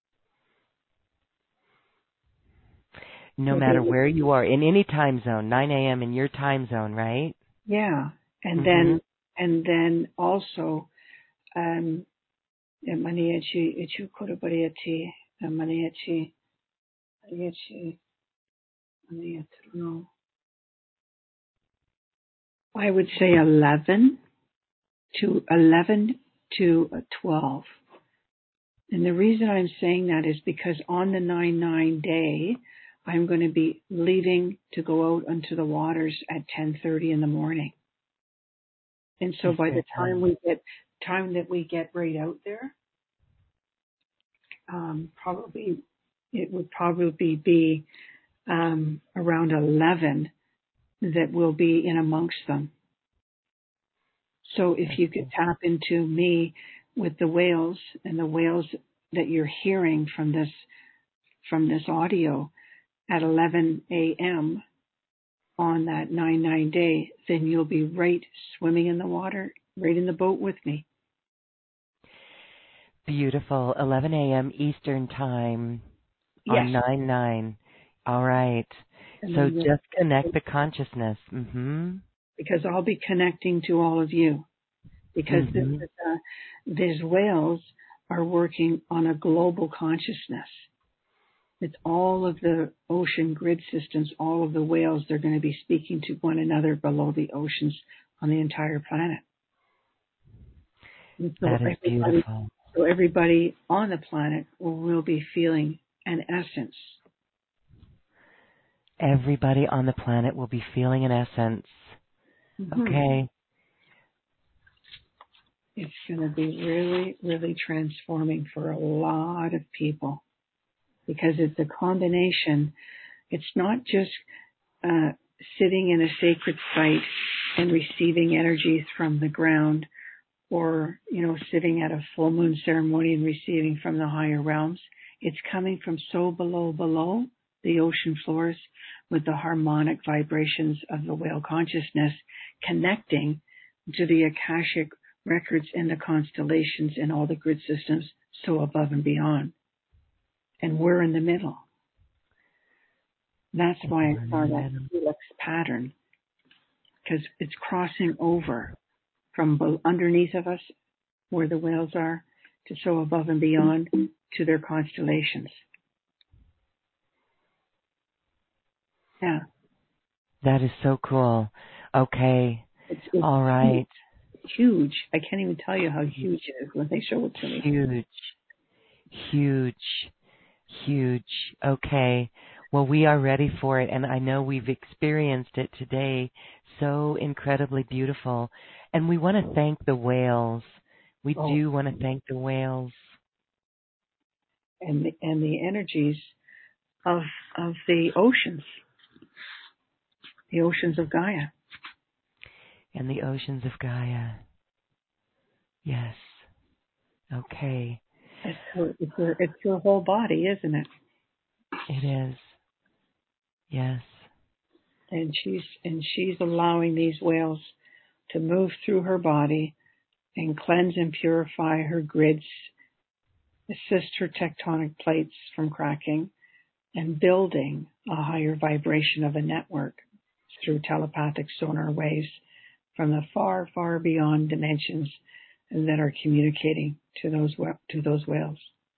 No matter where you are, in any time zone, nine a.m. in your time zone, right? Yeah, and Mm-hmm. then and then also, um, maniachi ichu korobariati maniachi maniachi maniachi. No, I would say eleven to eleven to twelve. And the reason I'm saying that is because on the nine nine day, I'm going to be leaving to go out onto the waters at ten thirty in the morning. And so by the time we get time that we get right out there, um, probably it would probably be um, around eleven that we'll be in amongst them. So if you could tap into me with the whales and the whales that you're hearing from this from this audio at eleven a.m. on that nine nine day, then you'll be right swimming in the water, right in the boat with me. Beautiful. eleven a.m. Eastern time Yes. on nine nine. All right. And So then just connect the consciousness. Mm-hmm. Because I'll be connecting to all of you. Because Mm-hmm. this is, uh, these whales are working on a global consciousness. It's all of the ocean grid systems, all of the whales, they're going to be speaking to one another below the oceans on the entire planet. And so That is beautiful. So everybody on the planet will, will be feeling an essence. Everybody on the planet will be feeling an essence. Mm-hmm. Okay. It's going to be really, really transforming for a lot of people because it's a combination. It's not just uh, sitting in a sacred site and receiving energies from the ground, or, you know, sitting at a full moon ceremony and receiving from the higher realms. It's coming from so below, below the ocean floors with the harmonic vibrations of the whale consciousness connecting to the Akashic records in the constellations and all the grid systems so above and beyond. And we're in the middle. That's why I saw that helix pattern, because it's crossing over from underneath of us, where the whales are, to so above and beyond to their constellations. Yeah. That is so cool. Okay. It's, it's All right. Huge. I can't even tell you how huge it is when they show it to me. Huge. Huge. Huge. Okay. Well, we are ready for it, and I know we've experienced it today. So incredibly beautiful. And we want to thank the whales. We oh. do want to thank the whales. And the, and the energies of of the oceans. The oceans of Gaia. And the oceans of Gaia. Yes. Okay. It's your, it's your, it's your whole body, isn't it? It is. Yes. And she's and she's allowing these whales to move through her body and cleanse and purify her grids, assist her tectonic plates from cracking, and building a higher vibration of a network through telepathic sonar waves from the far, far beyond dimensions that are communicating to those to those whales.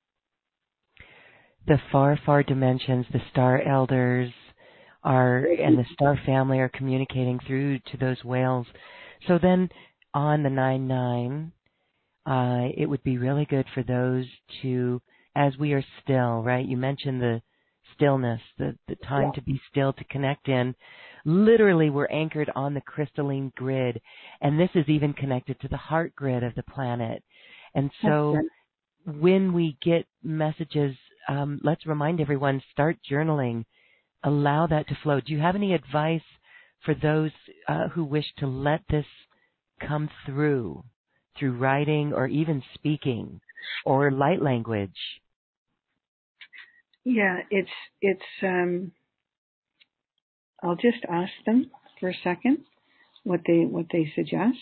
The far, far dimensions, the star elders are, and the star family are communicating through to those whales. So then on the nine nine, uh, it would be really good for those to, as we are still, right? You mentioned the stillness, the, the time Yeah. to be still, to connect in. Literally, we're anchored on the crystalline grid, and this is even connected to the heart grid of the planet. And so when we get messages, um, let's remind everyone, start journaling. Allow that to flow. Do you have any advice for those uh, who wish to let this come through, through writing or even speaking or light language? Yeah, it's, it's, um, I'll just ask them for a second what they, what they suggest.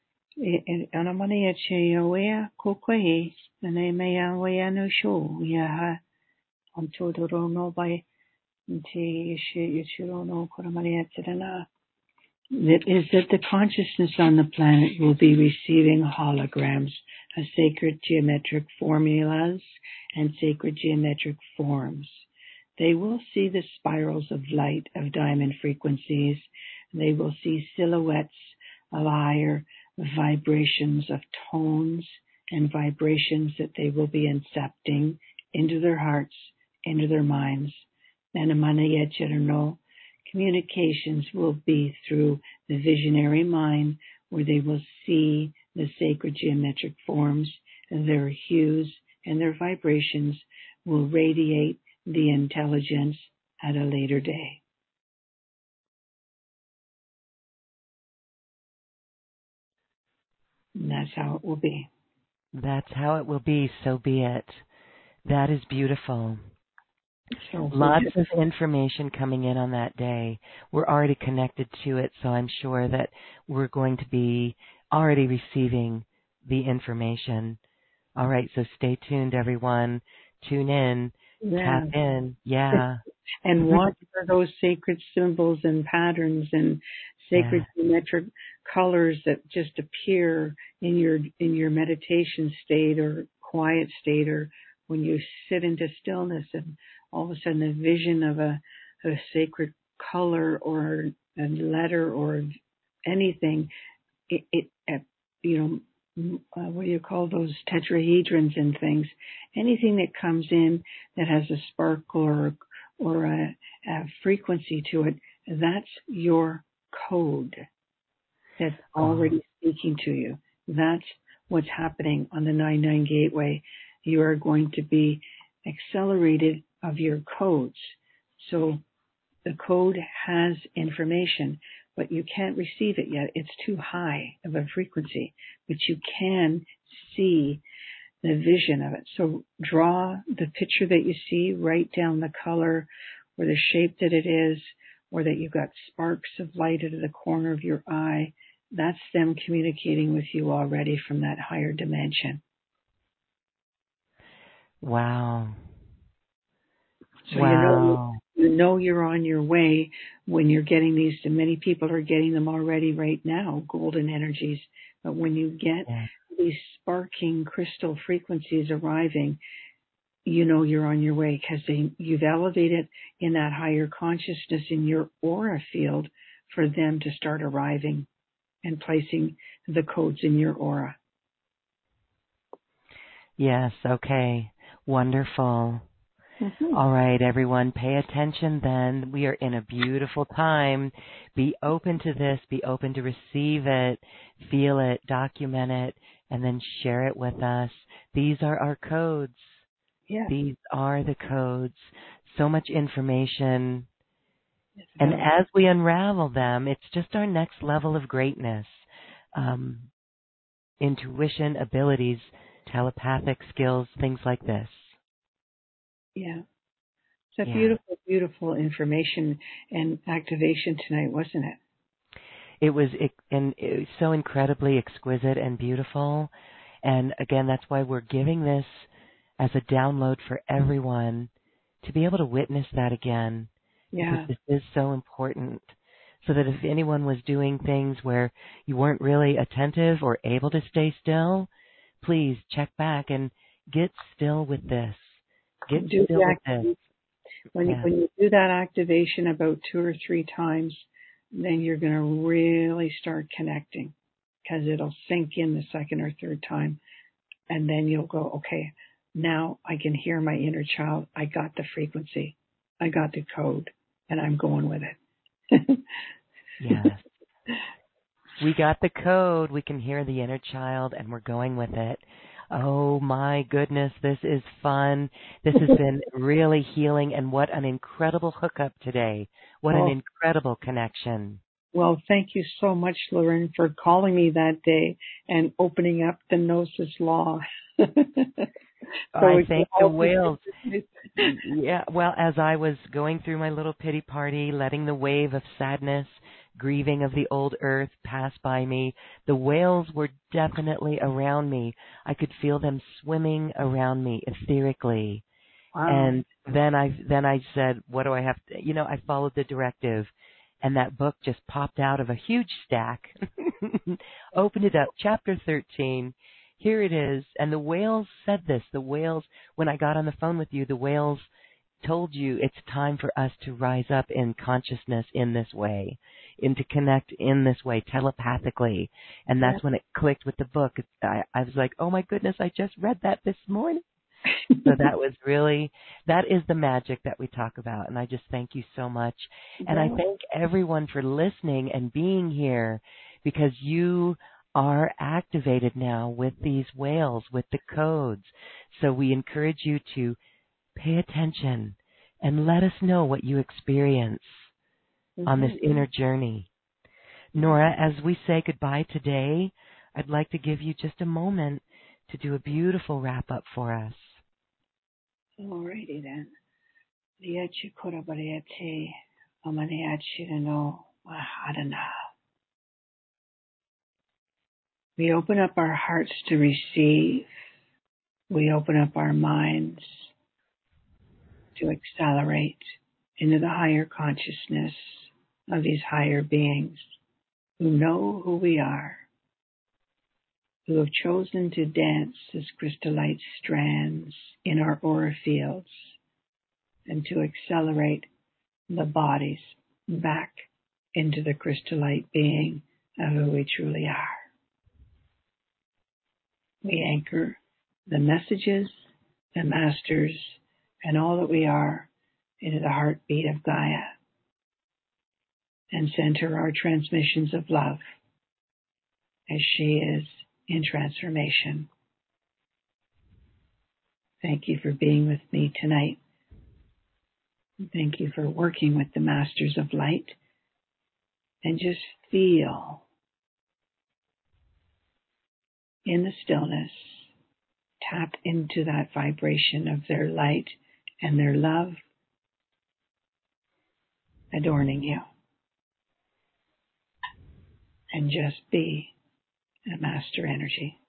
That is that the consciousness on the planet will be receiving holograms of sacred geometric formulas and sacred geometric forms. They will see the spirals of light of diamond frequencies. They will see silhouettes of higher vibrations of tones and vibrations that they will be incepting into their hearts, into their minds. Communications will be through the visionary mind, where they will see the sacred geometric forms, and their hues and their vibrations will radiate the intelligence at a later day. And that's how it will be. That's how it will be, so be it. That is beautiful. So Lots of information coming in on that day. We're already connected to it, so I'm sure that we're going to be already receiving the information. All right, so stay tuned, everyone. Tune in, yeah. tap in, yeah. And watch for those sacred symbols and patterns and sacred yeah. geometric colors that just appear in your in your meditation state or quiet state, or when you sit into stillness, and all of a sudden a vision of a, a sacred color or a letter or anything, it, it uh, you know, uh, what do you call those tetrahedrons and things, anything that comes in that has a sparkle or or a, a frequency to it, that's your code that's already speaking to you. That's what's happening on the nine nine gateway. You are going to be accelerated of your codes. So the code has information, but you can't receive it yet. It's too high of a frequency, but you can see the vision of it. So draw the picture that you see, write down the color or the shape that it is, or that you've got sparks of light out of the corner of your eye. That's them communicating with you already from that higher dimension. Wow. So wow. you know you know you're on your way when you're getting these. And many people are getting them already right now, golden energies. But when you get Yeah. these sparking crystal frequencies arriving, you know you're on your way, because you've elevated in that higher consciousness in your aura field for them to start arriving and placing the codes in your aura. Yes, okay. Wonderful. Mm-hmm. All right, everyone, pay attention then. We are in a beautiful time. Be open to this. Be open to receive it, feel it, document it, and then share it with us. These are our codes. Yeah. These are the codes. So much information. It's And about- as we unravel them, it's just our next level of greatness. Um, intuition, abilities, telepathic skills, things like this. Yeah. It's a Yeah. beautiful, beautiful information and activation tonight, wasn't it? It was, it, and it was so incredibly exquisite and beautiful. And again, that's why we're giving this as a download for everyone to be able to witness that again. Yeah. Because this is so important. So that if anyone was doing things where you weren't really attentive or able to stay still, please check back and get still with this. Get Do still the with this. When, Yeah. you, when you do that activation about two or three times, then you're going to really start connecting, because it'll sink in the second or third time. And then you'll go, okay, now I can hear my inner child. I got the frequency. I got the code, and I'm going with it. Yes. We got the code. We can hear the inner child, and we're going with it. Oh my goodness, this is fun. This has been really healing, and what an incredible hookup today. What Oh. an incredible connection. Well, thank you so much, Lauren, for calling me that day and opening up the Gnosis Law. so I thank the whales. Yeah, well, as I was going through my little pity party, letting the wave of sadness, grieving of the old earth pass by me, the whales were definitely around me. I could feel them swimming around me etherically. Wow. And then I then I said, what do I have to, you know, I followed the directive. And that book just popped out of a huge stack. Opened it up, chapter thirteen. Here it is. And the whales said this. The whales, when I got on the phone with you, the whales told you it's time for us to rise up in consciousness in this way, and to connect in this way, telepathically. And that's when it clicked with the book. I, I was like, oh my goodness, I just read that this morning. So that was really, that is the magic that we talk about. And I just thank you so much. And I thank everyone for listening and being here, because you are activated now with these whales, with the codes. So we encourage you to pay attention and let us know what you experience mm-hmm. on this inner journey. Nora, as we say goodbye today, I'd like to give you just a moment to do a beautiful wrap up for us. All righty then. Liachi korabarete, amaniachi no mahadana. We open up our hearts to receive. We open up our minds to accelerate into the higher consciousness of these higher beings who know who we are, who have chosen to dance as crystallite strands in our aura fields, and to accelerate the bodies back into the crystallite being of who we truly are. We anchor the messages, the masters, and all that we are into the heartbeat of Gaia, and center our transmissions of love as she is in transformation. Thank you for being with me tonight. Thank you for working with the Masters of Light, and just feel in the stillness, tap into that vibration of their light and their love adorning you. And just be a master energy.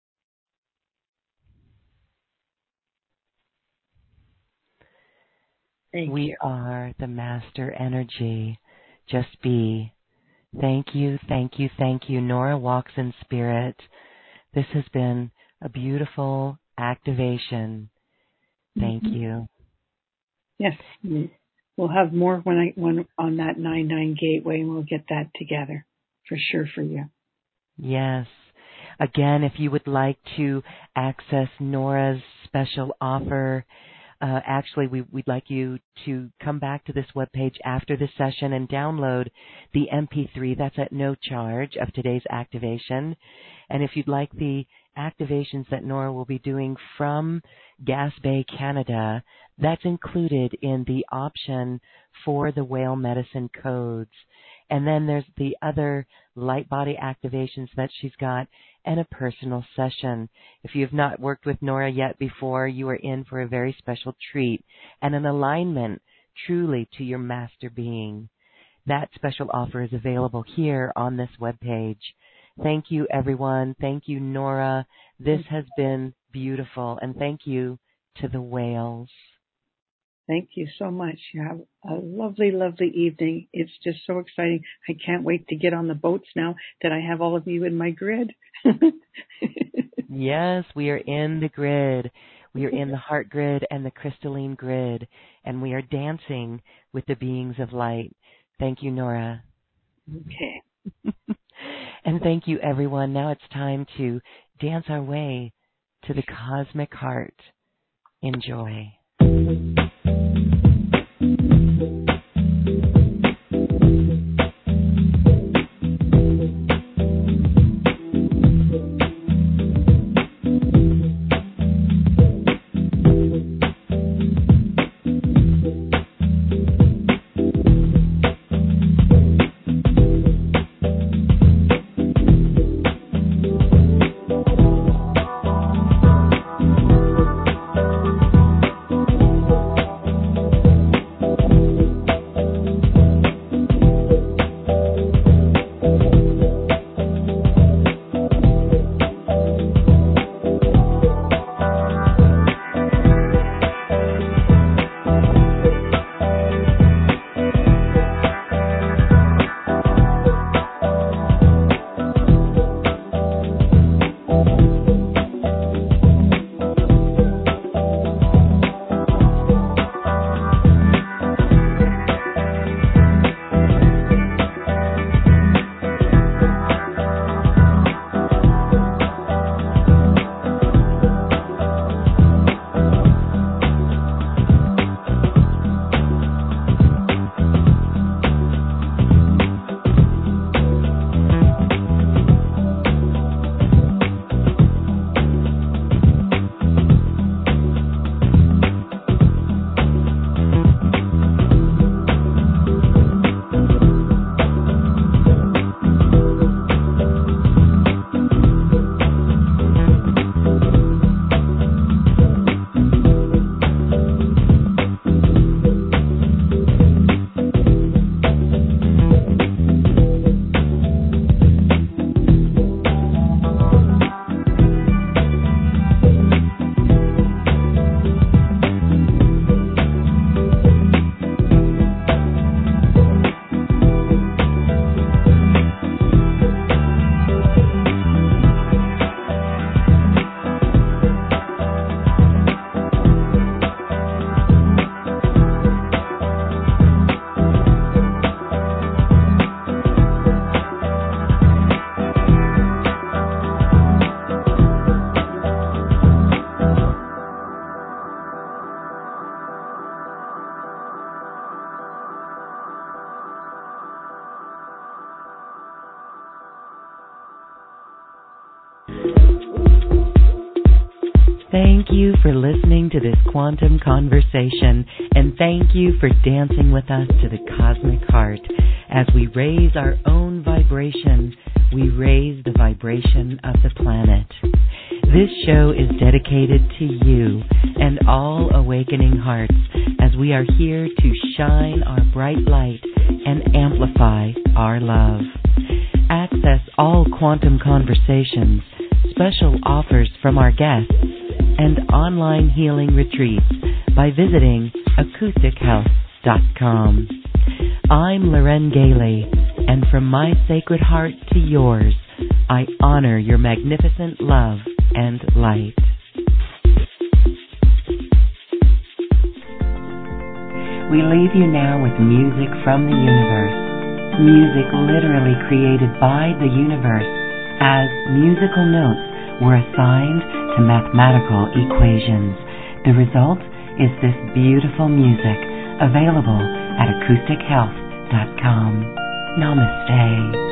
Thank we you. are the master energy. Just be. Thank you, thank you, thank you. Nora Walks in Spirit. This has been a beautiful activation. Thank mm-hmm. you. Yes, we'll have more when I when on that nine nine gateway, and we'll get that together for sure for you. Yes. Again, if you would like to access Nora's special offer, uh, actually, we, we'd like you to come back to this webpage after the session and download the M P three. That's at no charge of today's activation. And if you'd like the activations that Nora will be doing from Gas Bay, Canada, that's included in the option for the whale medicine codes. And then there's the other light body activations that she's got and a personal session. If you have not worked with Nora yet before, you are in for a very special treat and an alignment truly to your master being. That special offer is available here on this webpage. Thank you, everyone. Thank you, Nora. This has been beautiful. And thank you to the whales. Thank you so much. You have a lovely, lovely evening. It's just so exciting. I can't wait to get on the boats now that I have all of you in my grid. Yes, we are in the grid. We are in the heart grid and the crystalline grid, and we are dancing with the beings of light. Thank you, Nora. Okay. And thank you, everyone. Now it's time to dance our way to the cosmic heart. Enjoy. Thank you for listening to this quantum conversation, and thank you for dancing with us to the cosmic heart. As we raise our own vibration, we raise the vibration of the planet. This show is dedicated to you and all awakening hearts as we are here to shine our bright light and amplify our love. Access all quantum conversations, special offers from our guests, and online healing retreats by visiting acoustic health dot com. I'm Loren Gailey, and from my sacred heart to yours, I honor your magnificent love and light. We leave you now with music from the universe. Music literally created by the universe as musical notes were assigned to mathematical equations. The result is this beautiful music available at acoustic health dot com. Namaste.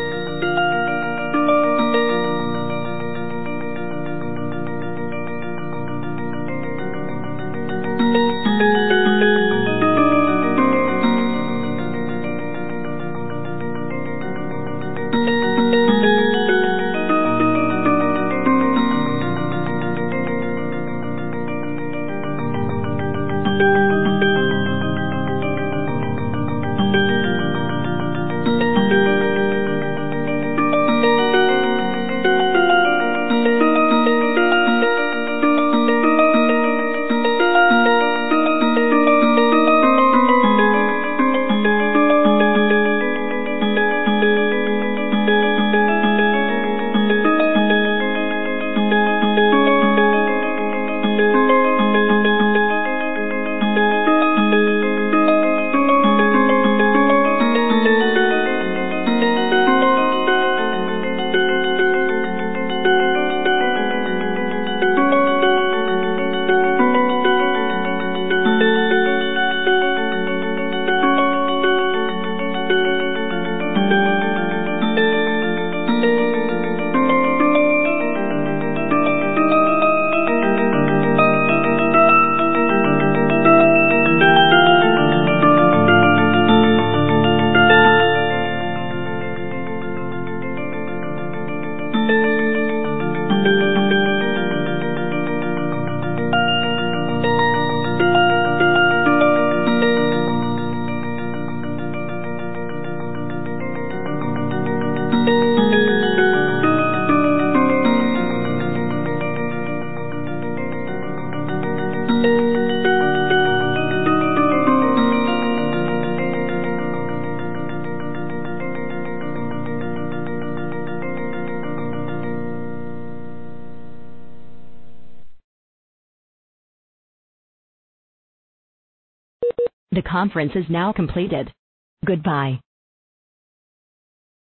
The conference is now completed. Goodbye.